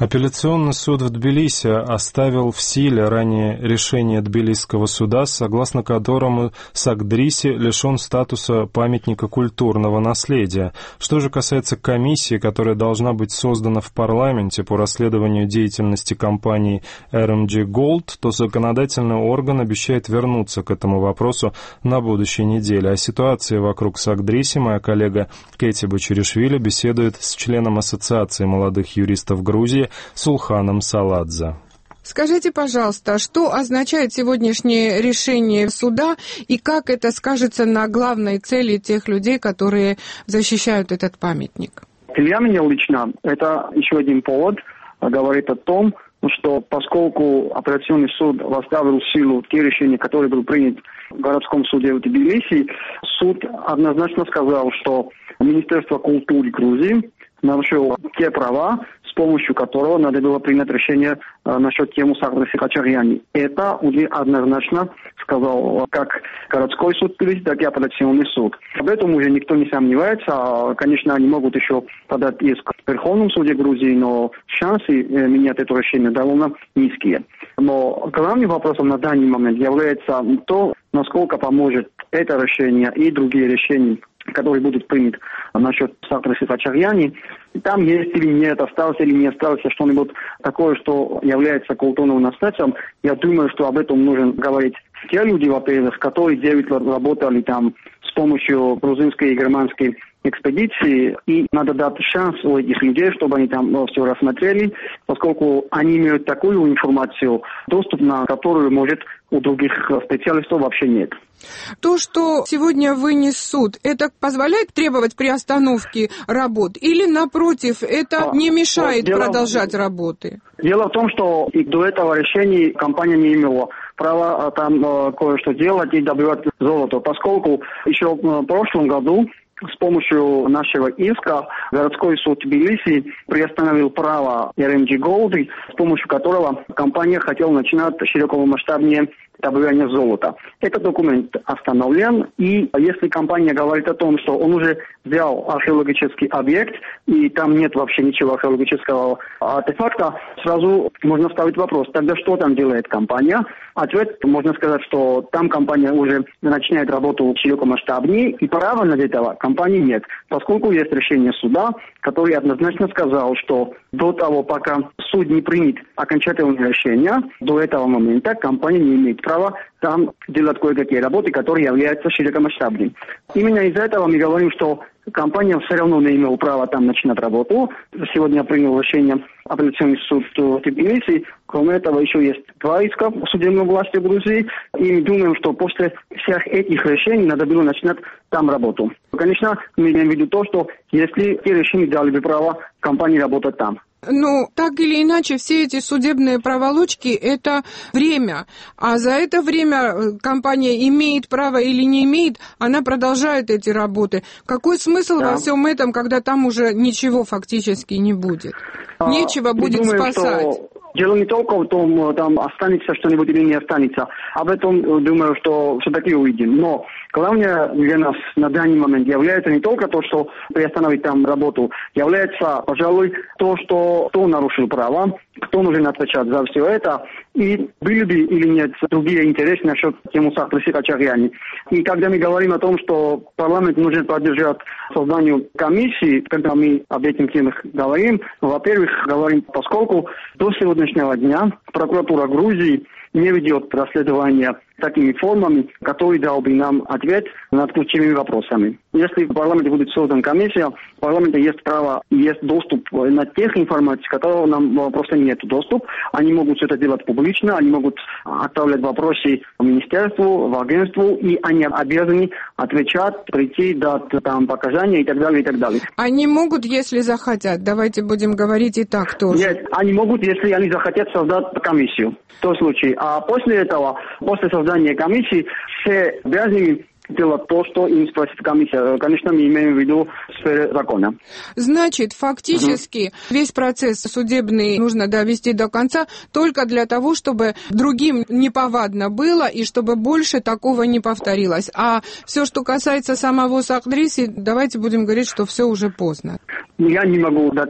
Апелляционный суд в Тбилиси оставил в силе ранее решение Тбилисского суда, согласно которому Сагдриси лишен статуса памятника культурного наследия. Что же касается комиссии, которая должна быть создана в парламенте по расследованию деятельности компании RMG Gold, то законодательный орган обещает вернуться к этому вопросу на будущей неделе. О ситуации вокруг Сагдриси моя коллега Кэти Бачуришвили беседует с членом Ассоциации молодых юристов Грузии Сулханом Саладзе. Скажите, пожалуйста, что означает сегодняшнее решение суда и как это скажется на главной цели тех людей, которые защищают этот памятник? Для меня лично это еще один повод говорит о том, что поскольку апелляционный суд оставил в силу те решения, которые были приняты в городском суде в Тбилиси, суд однозначно сказал, что Министерство культуры Грузии нарушило те права, с помощью которого надо было принять решение насчет темы Сагдриси Хачарьяни. Это уже однозначно сказал как городской суд Тбилиси, так и апелляционный суд. Об этом уже никто не сомневается. Конечно, они могут еще подать иск в Верховном суде Грузии, но шансы менять это решение довольно низкие. Но главным вопросом на данный момент является то, насколько поможет это решение и другие решения, которые будут приняты насчет Сагдриси Хачарьяни. Там есть или нет, осталось или не осталось что-нибудь такое, что является культурным наследием. Я думаю, что об этом нужно говорить те люди, во-первых, которые 9 лет работали там с помощью грузинской и германской экспедиции, и надо дать шанс у этих людей, чтобы они там все рассмотрели, поскольку они имеют такую информацию, доступ на которую, может, у других специалистов вообще нет. То, что сегодня вынес суд, это позволяет требовать приостановки работ или, напротив, это не мешает продолжать работы? Дело в том, что и до этого решения компания не имела права там кое-что делать и добывать золото, поскольку еще в прошлом году с помощью нашего иска городской суд Тбилиси приостановил право RMG Gold, с помощью которого компания хотела начинать широкомасштабное добывание золота. Этот документ остановлен, и если компания говорит о том, что он уже взял археологический объект, и там нет вообще ничего археологического артефакта, сразу можно ставить вопрос, тогда что там делает компания? Ответ, можно сказать, что там компания уже начинает работу широкомасштабнее, и права на этого компании нет, поскольку есть решение суда, который однозначно сказал, что до того, пока суд не примет окончательное решение, до этого момента компания не имеет права там делать кое-какие работы, которые являются широкомасштабными. Именно из-за этого мы говорим, что компания все равно не имела права там начинать работу. Сегодня принял решение апелляционный суд в Тбилиси. Кроме этого, еще есть 2 иска в судебной власти Грузии. И мы думаем, что после всех этих решений надо было начинать там работу. Конечно, мы имеем в виду то, что если те решения дали бы право компании работать там. Ну, так или иначе, все эти судебные проволочки – это время. А за это время компания имеет право или не имеет, она продолжает эти работы. Какой смысл во всем этом, когда там уже ничего фактически не будет? Нечего будет спасать. Дело не только в том, там останется что-нибудь или не останется. Об этом, думаю, что все-таки увидим. Но главное для нас на данный момент является не только то, что приостановить там работу, является, пожалуй, то, что кто нарушил права, кто нужен отвечать за все это, и были бы или нет другие интересы насчет темы Сагдриси Хачарьяни. И когда мы говорим о том, что парламент нужно поддержать созданию комиссии, когда мы об этих темах говорим, во-первых, говорим, поскольку до сегодняшнего дня прокуратура Грузии не ведет расследование такими формами, которые дал бы нам ответ над ключевыми вопросами. Если в парламенте будет создана комиссия, в парламенте есть право и есть доступ на тех информаций, которого нам просто нет доступа. Они могут это делать публично, они могут отправлять вопросы в министерству, в агентству, и они обязаны отвечать, прийти, дать там показания и так далее, и так далее. Они могут, если захотят. Давайте будем говорить и так тоже. Нет, они могут, если они захотят создать комиссию. В том случае. А после этого, после создания комиссии, все обязаны делать то, что им спросит комиссия. Конечно, мы имеем в виду сферу закона. Значит, фактически весь процесс судебный нужно довести до конца только для того, чтобы другим неповадно было и чтобы больше такого не повторилось. А все, что касается самого Сагдриси, давайте будем говорить, что все уже поздно. Я не могу дать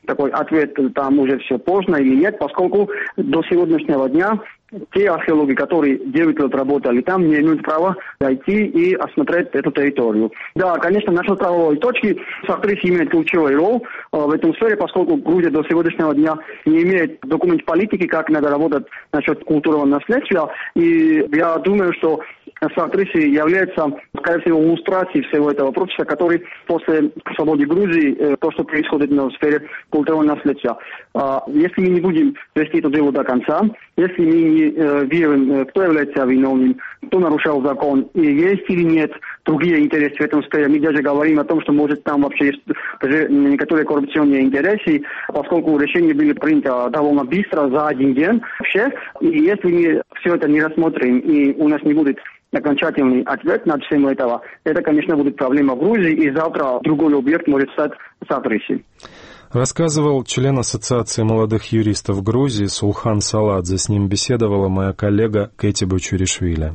такой ответ, там уже все поздно или нет, поскольку до сегодняшнего дня те археологи, которые 9 лет работали там, не имеют права зайти и осмотреть эту территорию. Да, конечно, насчет правовой точки Сахтрис имеет ключевой роль в этом сфере, поскольку Грузия до сегодняшнего дня не имеет документ политики, как надо работать насчет культурного наследия. И я думаю, что Сахтрис является, скорее всего, иллюстрацией всего этого процесса, который после свободы Грузии, то, что происходит в сфере культурного наследия. Если мы не будем вести это дело до конца, если мы не верим, кто является виновным, кто нарушал закон, и есть или нет другие интересы в этом сфере, мы даже говорим о том, что может там вообще есть даже некоторые коррупционные интересы, поскольку решения были приняты довольно быстро, за один день вообще. И если мы все это не рассмотрим, и у нас не будет окончательный ответ на всем этого, это, конечно, будет проблема в Грузии, и завтра другой объект может стать Сахтрисом. Рассказывал член Ассоциации молодых юристов Грузии Сулхан Саладзе. С ним беседовала моя коллега Кэти Бочуришвили.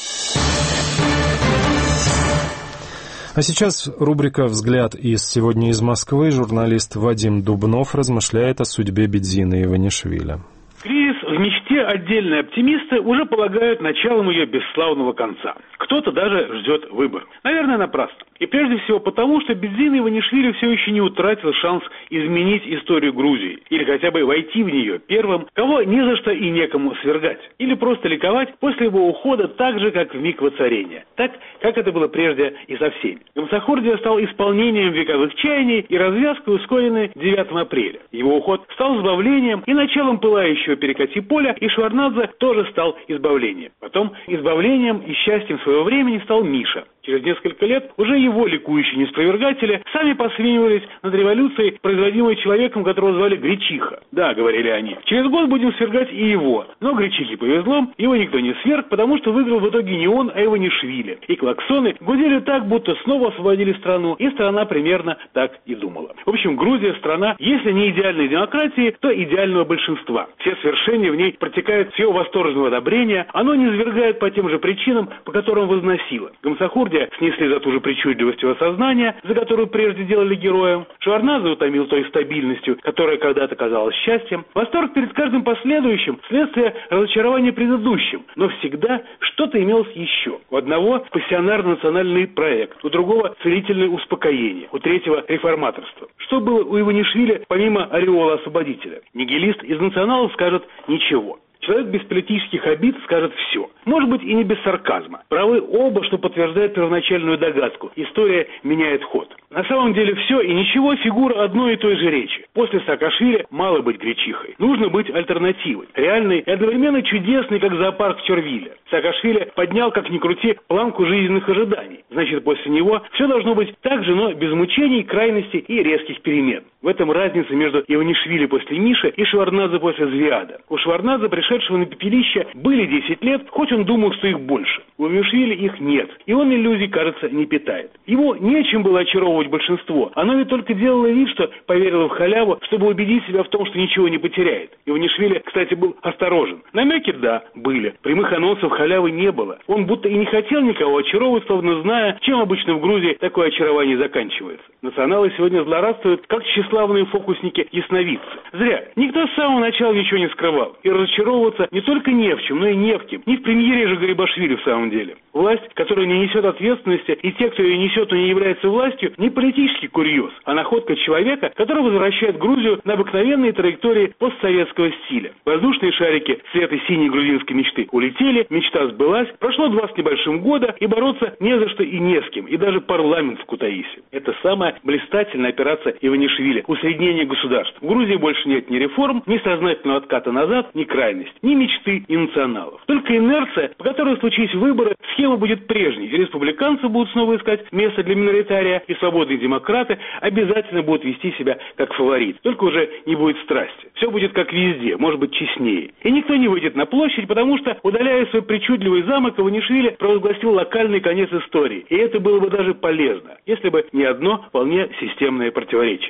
А сейчас рубрика «Взгляд» сегодня из Москвы. Журналист Вадим Дубнов размышляет о судьбе Бедзины Иванишвили. Кризис в мечте отдельные оптимисты уже полагают началом ее бесславного конца. Кто-то даже ждет выборов. Наверное, напрасно. И прежде всего потому, что Бедзина Иванишвили все еще не утратил шанс изменить историю Грузии. Или хотя бы войти в нее первым, кого ни за что и некому свергать. Или просто ликовать после его ухода так же, как в миг воцарения. Так, как это было прежде и со всеми. Гамсахурдия стал исполнением вековых чаяний и развязкой, ускоренной 9 апреля. Его уход стал избавлением и началом пылающего перекати поля, и Шварнадзе тоже стал избавлением. Потом избавлением и счастьем своего времени стал Миша. Через несколько лет уже его ликующие неспровергатели сами посмеивались над революцией, производимой человеком, которого звали Гречиха. Да, говорили они, через год будем свергать и его. Но Гречихе повезло, его никто не сверг, потому что выиграл в итоге не он, а Иванишвили. И клаксоны гудели так, будто снова освободили страну, и страна примерно так и думала. В общем, Грузия страна, если не идеальной демократии, то идеального большинства. Все свершения в ней протекают с ее восторженного одобрения, оно не свергает по тем же причинам, по которым возносило. Гамсахурдия снесли за ту же причудливость его сознания, за которую прежде делали героем. Шварнадзе утомил той стабильностью, которая когда-то казалась счастьем. Восторг перед каждым последующим – следствие разочарования предыдущим. Но всегда что-то имелось еще. У одного – пассионарно-национальный проект, у другого – целительное успокоение, у третьего – реформаторство. Что было у Иванишвили помимо ореола освободителя? Нигилист из националов скажет ничего. Человек без политических обид скажет все. Может быть, и не без сарказма. Правы оба, что подтверждает первоначальную догадку. История меняет ход. На самом деле все и ничего — фигура одной и той же речи. После Саакашвили мало быть Гречихой. Нужно быть альтернативой. Реальной и одновременно чудесной, как зоопарк в Чорвилле. Саакашвили поднял, как ни крути, планку жизненных ожиданий. Значит, после него все должно быть так же, но без мучений, крайностей и резких перемен. В этом разница между Иванишвили после Миши и Шварнадзе после Звиада. У Шварнадзе, пришедшего на пепелище, были 10 лет, хоть он думал, что их больше. У Иванишвили их нет, и он иллюзий, кажется, не питает. Его нечем было очаровывать большинство. Оно ведь только делало вид, что поверило в халяву, чтобы убедить себя в том, что ничего не потеряет. Иванишвили, кстати, был осторожен. Намеки, да, были. Прямых анонсов халявы не было. Он будто и не хотел никого очаровывать, словно зная, чем обычно в Грузии такое очарование заканчивается. Националы сегодня злорадствуют, как тщеславные фокусники-ясновидцы. Зря. Никто с самого начала ничего не скрывал. И разочаровываться не только не в чем, но и не в кем. Не в премьере же Гарибашвили в самом деле. Власть, которая не несет ответственности, и те, кто ее несет, но не является властью, не политический курьез, а находка человека, который возвращает Грузию на обыкновенные траектории постсоветского стиля. Воздушные шарики цвета синей грузинской мечты улетели, мечта сбылась, прошло 2 с небольшим года, и бороться не за что и не с кем, и даже парламент в Кутаиси. Это самая блистательная операция Иванишвили – усреднение государства. В Грузии больше нет ни реформ, ни сознательного отката назад, ни крайности, ни мечты, ни националов. Только инерция, по которой случись выборы, схема будет прежней. Республиканцы будут снова искать место для миноритария, и свободные демократы обязательно будут вести себя как фаворит. Только уже не будет страсти. Все будет как везде, может быть честнее. И никто не выйдет на площадь, потому что, удаляя свой причудливый замок, Иванишвили провозгласил локальный конец истории. И это было бы даже полезно, если бы не одно вполне системное противоречие. В истории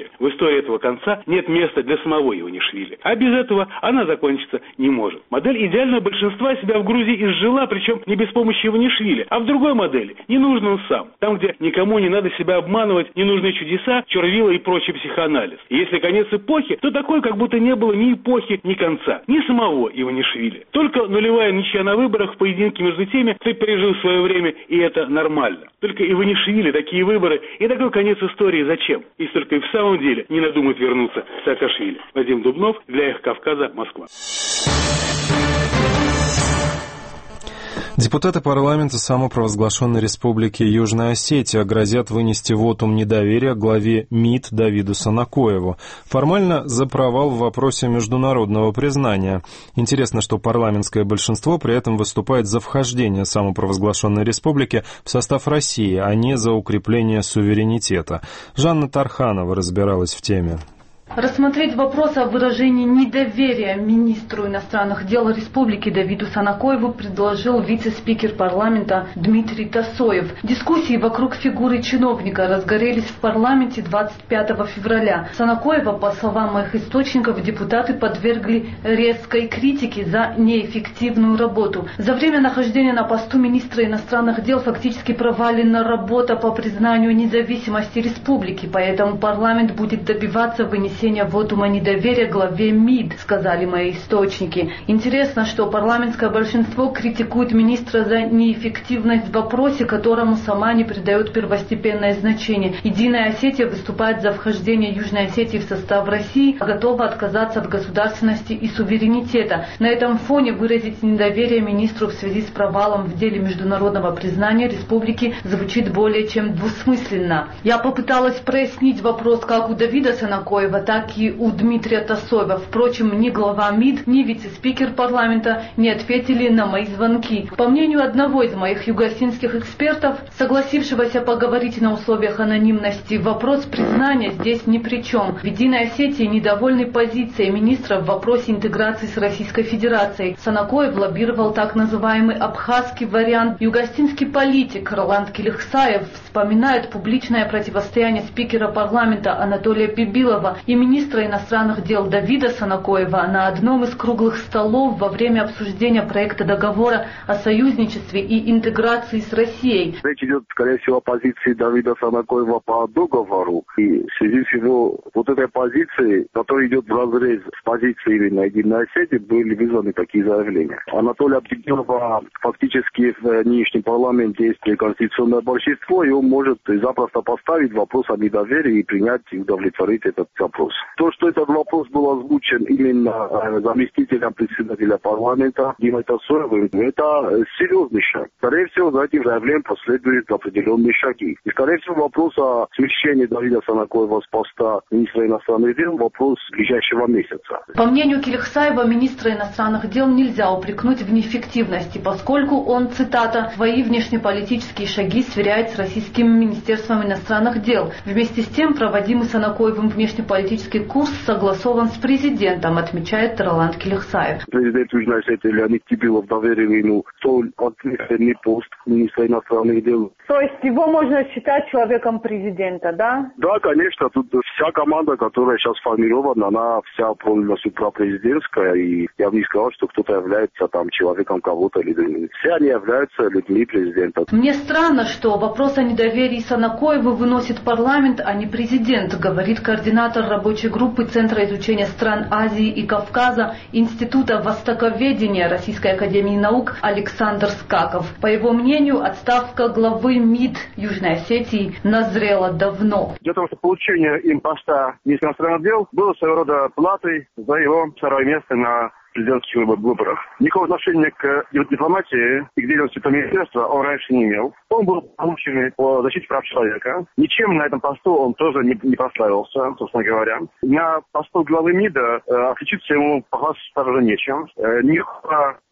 истории этого конца нет места для самого Иванишвили. А без этого она закончиться не может. Модель идеального большинства себя в Грузии изжила, причем не без помощи Иванишвили, а в другой модели не нужен он сам. Там, где никому не надо себя обманывать, ненужные чудеса, червила и прочий психоанализ. И если конец эпохи, то такой, как будто не было ни эпохи, ни конца, ни самого Иванишвили. Только нулевая ничья на выборах в поединке между теми, кто пережил свое время, и это нормально. Только Иванишвили, такие выборы и такой конец истории зачем? Если только и в самом деле не надумает вернуться к Саакашвили. Вадим Дубнов, для «Эхо Кавказа», Москва. Депутаты парламента самопровозглашенной республики Южная Осетия грозят вынести вотум недоверия главе МИД Давиду Санакоеву. Формально за провал в вопросе международного признания. Интересно, что парламентское большинство при этом выступает за вхождение самопровозглашенной республики в состав России, а не за укрепление суверенитета. Жанна Тарханова разбиралась в теме. Рассмотреть вопрос о выражении недоверия министру иностранных дел республики Давиду Санакоеву предложил вице-спикер парламента Дмитрий Тасоев. Дискуссии вокруг фигуры чиновника разгорелись в парламенте 25 февраля. Санакоева, по словам моих источников, депутаты подвергли резкой критике за неэффективную работу. За время нахождения на посту министра иностранных дел фактически провалена работа по признанию независимости республики, поэтому парламент будет добиваться вынесения вотума недоверия главе МИД, сказали мои источники. Интересно, что парламентское большинство критикует министра за неэффективность в вопросе, которому сама не придает первостепенное значение. Единая Осетия выступает за вхождение Южной Осетии в состав России, а готова отказаться от государственности и суверенитета. На этом фоне выразить недоверие министру в связи с провалом в деле международного признания республики звучит более чем двусмысленно. Я попыталась прояснить вопрос как у Давида Санакоева, так и у Дмитрия Тасоева. Впрочем, ни глава МИД, ни вице-спикер парламента не ответили на мои звонки. По мнению одного из моих югосинских экспертов, согласившегося поговорить на условиях анонимности, вопрос признания здесь ни при чем. В Единой Осетии недовольны позицией министра в вопросе интеграции с Российской Федерацией. Санакоев лоббировал так называемый абхазский вариант. Югосинский политик Роланд Келихсаев вспоминает публичное противостояние спикера парламента Анатолия Пибилова и министра иностранных дел Давида Санакоева на одном из круглых столов во время обсуждения проекта договора о союзничестве и интеграции с Россией. Речь идет, скорее всего, о позиции Давида Санакоева по договору. И в связи с его вот этой позицией, которая идет вразрез с позицией именно Единой Осетии, были вызваны такие заявления. Анатолия Пибилова фактически в нынешнем парламенте есть конституционное большинство, и он может запросто поставить вопрос о недоверии и принять и удовлетворить этот вопрос. То, что этот вопрос был озвучен именно заместителем председателя парламента Димой Тасоевым, это серьезный шаг. Скорее всего, за этим заявлением последуют определенные шаги. И, скорее всего, вопрос о смещении Давида Санакоева с поста министра иностранных дел – вопрос ближайшего месяца. По мнению Келихсаева, министра иностранных дел нельзя упрекнуть в неэффективности, поскольку он, цитата, «свои внешнеполитические шаги сверяет с Российским министерством иностранных дел. Вместе с тем, проводимый Санакоевым внешнеполитический курс согласован с президентом», отмечает Роланд Келихсаев. Президент Южной Осетии Леонид Пибилов доверил ему столь ответственный пост министра иностранных дел. То есть его можно считать человеком президента, да? Да, конечно. Тут вся команда, которая сейчас сформирована, она вся полностью пропрезидентская, и я бы не сказал, что кто-то является там человеком кого-то или другим. Все они являются людьми президента. Мне странно, что вопрос о недоверии Санакоеву выносит парламент, а не президент, говорит координатор рабочей группы Центра изучения стран Азии и Кавказа Института востоковедения Российской академии наук Александр Скаков. По его мнению, отставка главы МИД Южной Осетии назрела давно. Дело в том, что получение им поста министра иностранных дел было своего рода платой за его второе место на президентских выборах. Никакого отношения к дипломатии и к деятельности этого министерства он раньше не имел. Он был получен по защите прав человека. Ничем на этом посту он тоже не прославился, собственно говоря. На посту главы МИДа отличиться ему, похвастаться тоже нечем. Никакого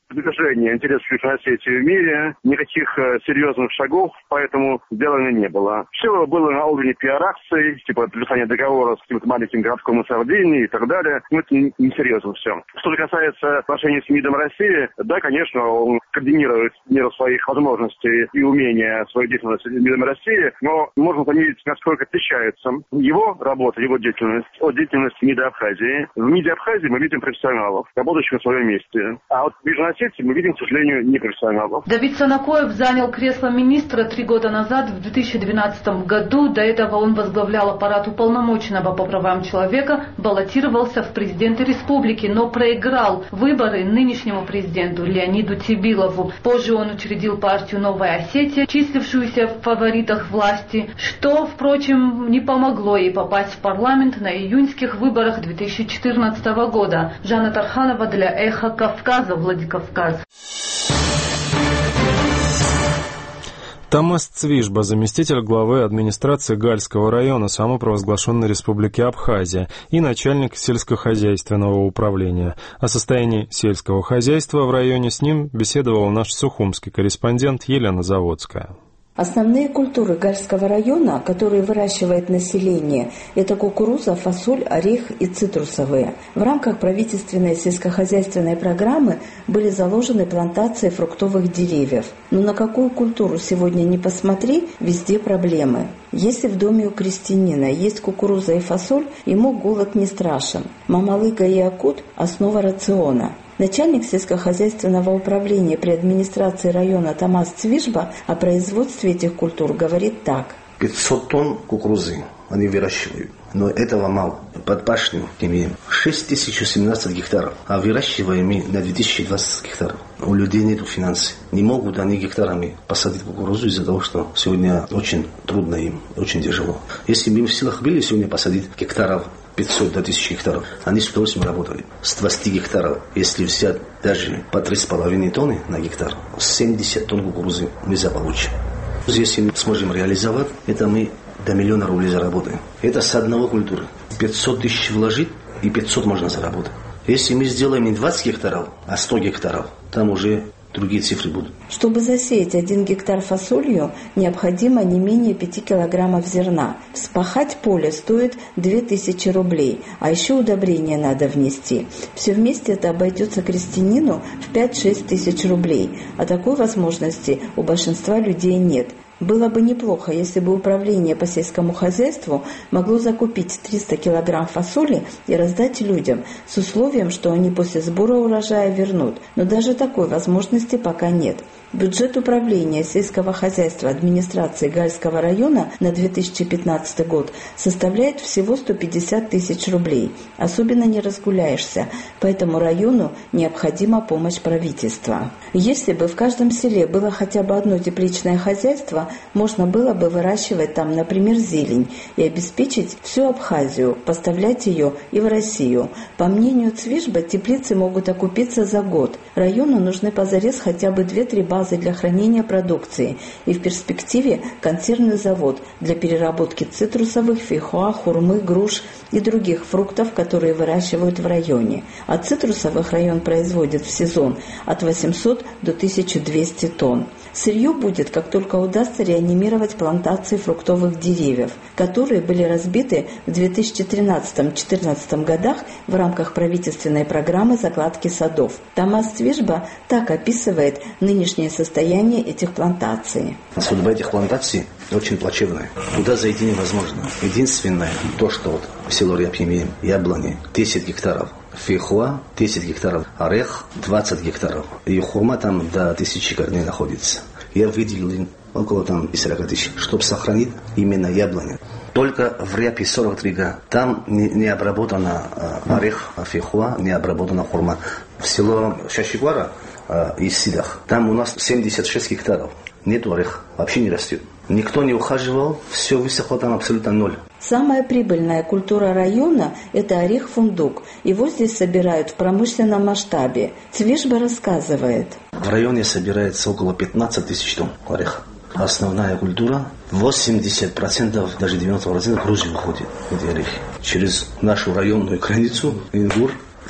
движения интересов Южной Осетии в мире, никаких серьезных шагов поэтому сделано не было. Все было на уровне пиар-акций, типа подписания договора с каким-то маленьким городком на Сардинии и так далее. Но это несерьезно все. Что же касается отношений с МИДом России, да, конечно, он координирует меру своих возможностей и умения свою деятельность с МИДом России, но можно померить, насколько отличается его работа, его деятельность от деятельности МИДа Абхазии. В МИДе Абхазии мы видим профессионалов, работающих на своем месте. А вот в Южной Осетии мы видим, к сожалению, непрофессионалов. Давид Санакоев занял кресло министра 3 года назад, в 2012 году. До этого он возглавлял аппарат уполномоченного по правам человека, баллотировался в президенты республики, но проиграл выборы нынешнему президенту Леониду Тибилову. Позже он учредил партию «Новая Осетия», числившуюся в фаворитах власти, что, впрочем, не помогло ей попасть в парламент на июньских выборах 2014 года. Жанна Тарханова для «Эхо Кавказа», Владикавказ. Тамас Цвижба, заместитель главы администрации Гальского района самопровозглашенной республики Абхазия и начальник сельскохозяйственного управления. О состоянии сельского хозяйства в районе с ним беседовал наш сухумский корреспондент Елена Заводская. Основные культуры Гальского района, которые выращивает население, это кукуруза, фасоль, орех и цитрусовые. В рамках правительственной сельскохозяйственной программы были заложены плантации фруктовых деревьев. Но на какую культуру сегодня не посмотри, везде проблемы. Если в доме у крестьянина есть кукуруза и фасоль, ему голод не страшен. Мамалыга и акут – основа рациона. Начальник сельскохозяйственного управления при администрации района Тамас Цвижба о производстве этих культур говорит так. 500 тонн кукурузы они выращивают, но этого мало. Под пашню имеем 6017 гектаров, а выращиваем мы на 2020 гектаров. У людей нет финансов. Не могут они гектарами посадить кукурузу из-за того, что сегодня очень трудно им, очень тяжело. Если бы им в силах были сегодня посадить гектаров 500 до 1000 гектаров, они с удовольствием работают. С 20 гектаров, если взять даже по 3,5 тонны на гектар, 70 тонн кукурузы мы заполучим. Если мы сможем реализовать, это мы до 1 000 000 рублей заработаем. Это с одного культуры. 500 тысяч вложить и 500 можно заработать. Если мы сделаем не 20 гектаров, а 100 гектаров, там уже другие цифры будут. Чтобы засеять 1 гектар фасолью, необходимо не менее 5 килограммов зерна. Вспахать поле стоит 2000 рублей, а еще удобрения надо внести. Все вместе это обойдется крестьянину в 5-6 тысяч рублей, а такой возможности у большинства людей нет. Было бы неплохо, если бы управление по сельскому хозяйству могло закупить 300 килограмм фасоли и раздать людям, с условием, что они после сбора урожая вернут. Но даже такой возможности пока нет. Бюджет управления сельского хозяйства администрации Гальского района на 2015 год составляет всего 150 тысяч рублей. Особенно не разгуляешься, поэтому району необходима помощь правительства. Если бы в каждом селе было хотя бы одно тепличное хозяйство, можно было бы выращивать там, например, зелень и обеспечить всю Абхазию, поставлять ее и в Россию. По мнению Цвижба, теплицы могут окупиться за год. Району нужны позарез хотя бы 2-3 базы для хранения продукции и в перспективе консервный завод для переработки цитрусовых, фейхоа, хурмы, груш и других фруктов, которые выращивают в районе. А цитрусовых район производит в сезон от 800 до 1200 тонн. Сырье будет, как только удастся реанимировать плантации фруктовых деревьев, которые были разбиты в 2013-2014 годах в рамках правительственной программы закладки садов. Тамас Цвижба так описывает нынешнее состояние этих плантаций. Судьба этих плантаций очень плачевная. Туда зайти невозможно. Единственное, то, что вот в село Рябь имеем, яблони 10 гектаров. Фейхоа 10 гектаров, орех 20 гектаров. И хурма там до 1000 корней находится. Я выделил около там 40 тысяч, чтобы сохранить именно яблони. Только в Рябе 43 га. Там не обработана орех, фейхоа, не обработана хурма. В село Шашигуара из Сидах, там у нас 76 гектаров. Нету орех, вообще не растет. Никто не ухаживал, все высохло там абсолютно ноль. Самая прибыльная культура района – это орех-фундук. Его здесь собирают в промышленном масштабе. Цвижба рассказывает. В районе собирается около 15 тысяч тонн ореха. Основная культура 80%, даже 90% Грузии уходит, эти орехи. Через нашу районную границу Ингур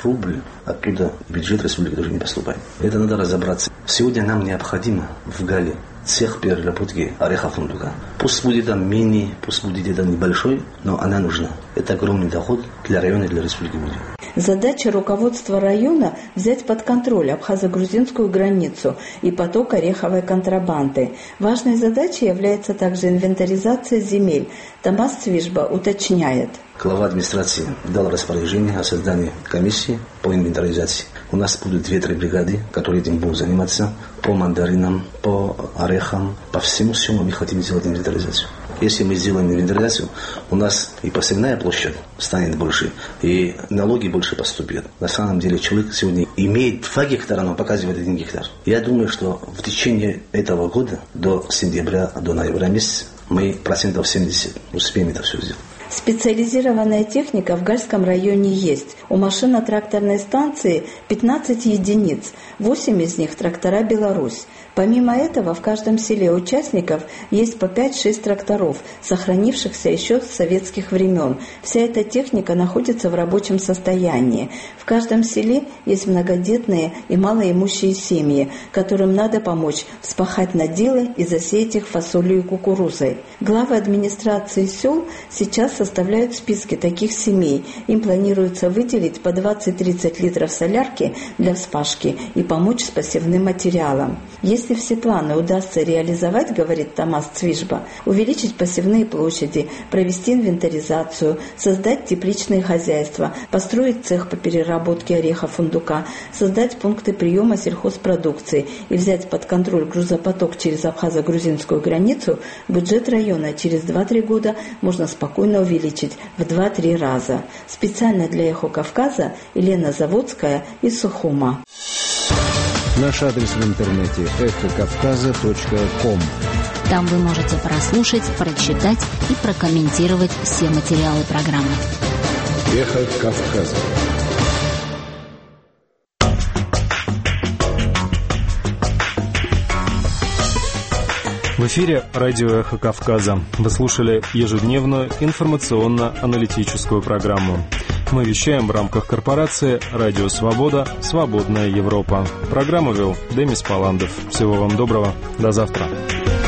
рубль оттуда в бюджет республики тоже не поступает. Это надо разобраться. Сегодня нам необходимо в Гале цех переработки ореха фундука. Пусть будет там мини, пусть будет это небольшой, но она нужна. Это огромный доход для района и для республики будет. Задача руководства района – взять под контроль абхазо-грузинскую границу и поток ореховой контрабанды. Важной задачей является также инвентаризация земель. Тамас Цвижба уточняет. Глава администрации дал распоряжение о создании комиссии по инвентаризации. У нас будут 2-3 бригады, которые этим будут заниматься по мандаринам, по орехам, по всему мы хотим сделать инвентаризацию. Если мы сделаем инвентаризацию, у нас и посевная площадь станет больше, и налоги больше поступят. На самом деле человек сегодня имеет 2 гектара, но показывает 1 гектар. Я думаю, что в течение этого года, до сентября, до ноября месяца, мы 70% успеем это все сделать. Специализированная техника в Гальском районе есть. У машино-тракторной станции 15 единиц, 8 из них трактора «Беларусь». Помимо этого, в каждом селе участников есть по 5-6 тракторов, сохранившихся еще с советских времен. Вся эта техника находится в рабочем состоянии. В каждом селе есть многодетные и малоимущие семьи, которым надо помочь вспахать наделы и засеять их фасолью и кукурузой. Главы администрации сел сейчас составляют списки таких семей. Им планируется выделить по 20-30 литров солярки для вспашки и помочь с посевным материалом. Если все планы удастся реализовать, говорит Тамас Цвижба, увеличить посевные площади, провести инвентаризацию, создать тепличные хозяйства, построить цех по переработке ореха фундука, создать пункты приема сельхозпродукции и взять под контроль грузопоток через абхазо-грузинскую границу, бюджет района через 2-3 года можно спокойно увеличить в 2-3 раза. Специально для «Эхо Кавказа» Елена Заводская из Сухума. Наш адрес в интернете эхокавказа.ком. Там вы можете прослушать, прочитать и прокомментировать все материалы программы. Эхо Кавказа. В эфире радио «Эхо Кавказа». Вы слушали ежедневную информационно-аналитическую программу. Мы вещаем в рамках корпорации «Радио Свобода. Свободная Европа». Программу вел Демис Паландов. Всего вам доброго. До завтра.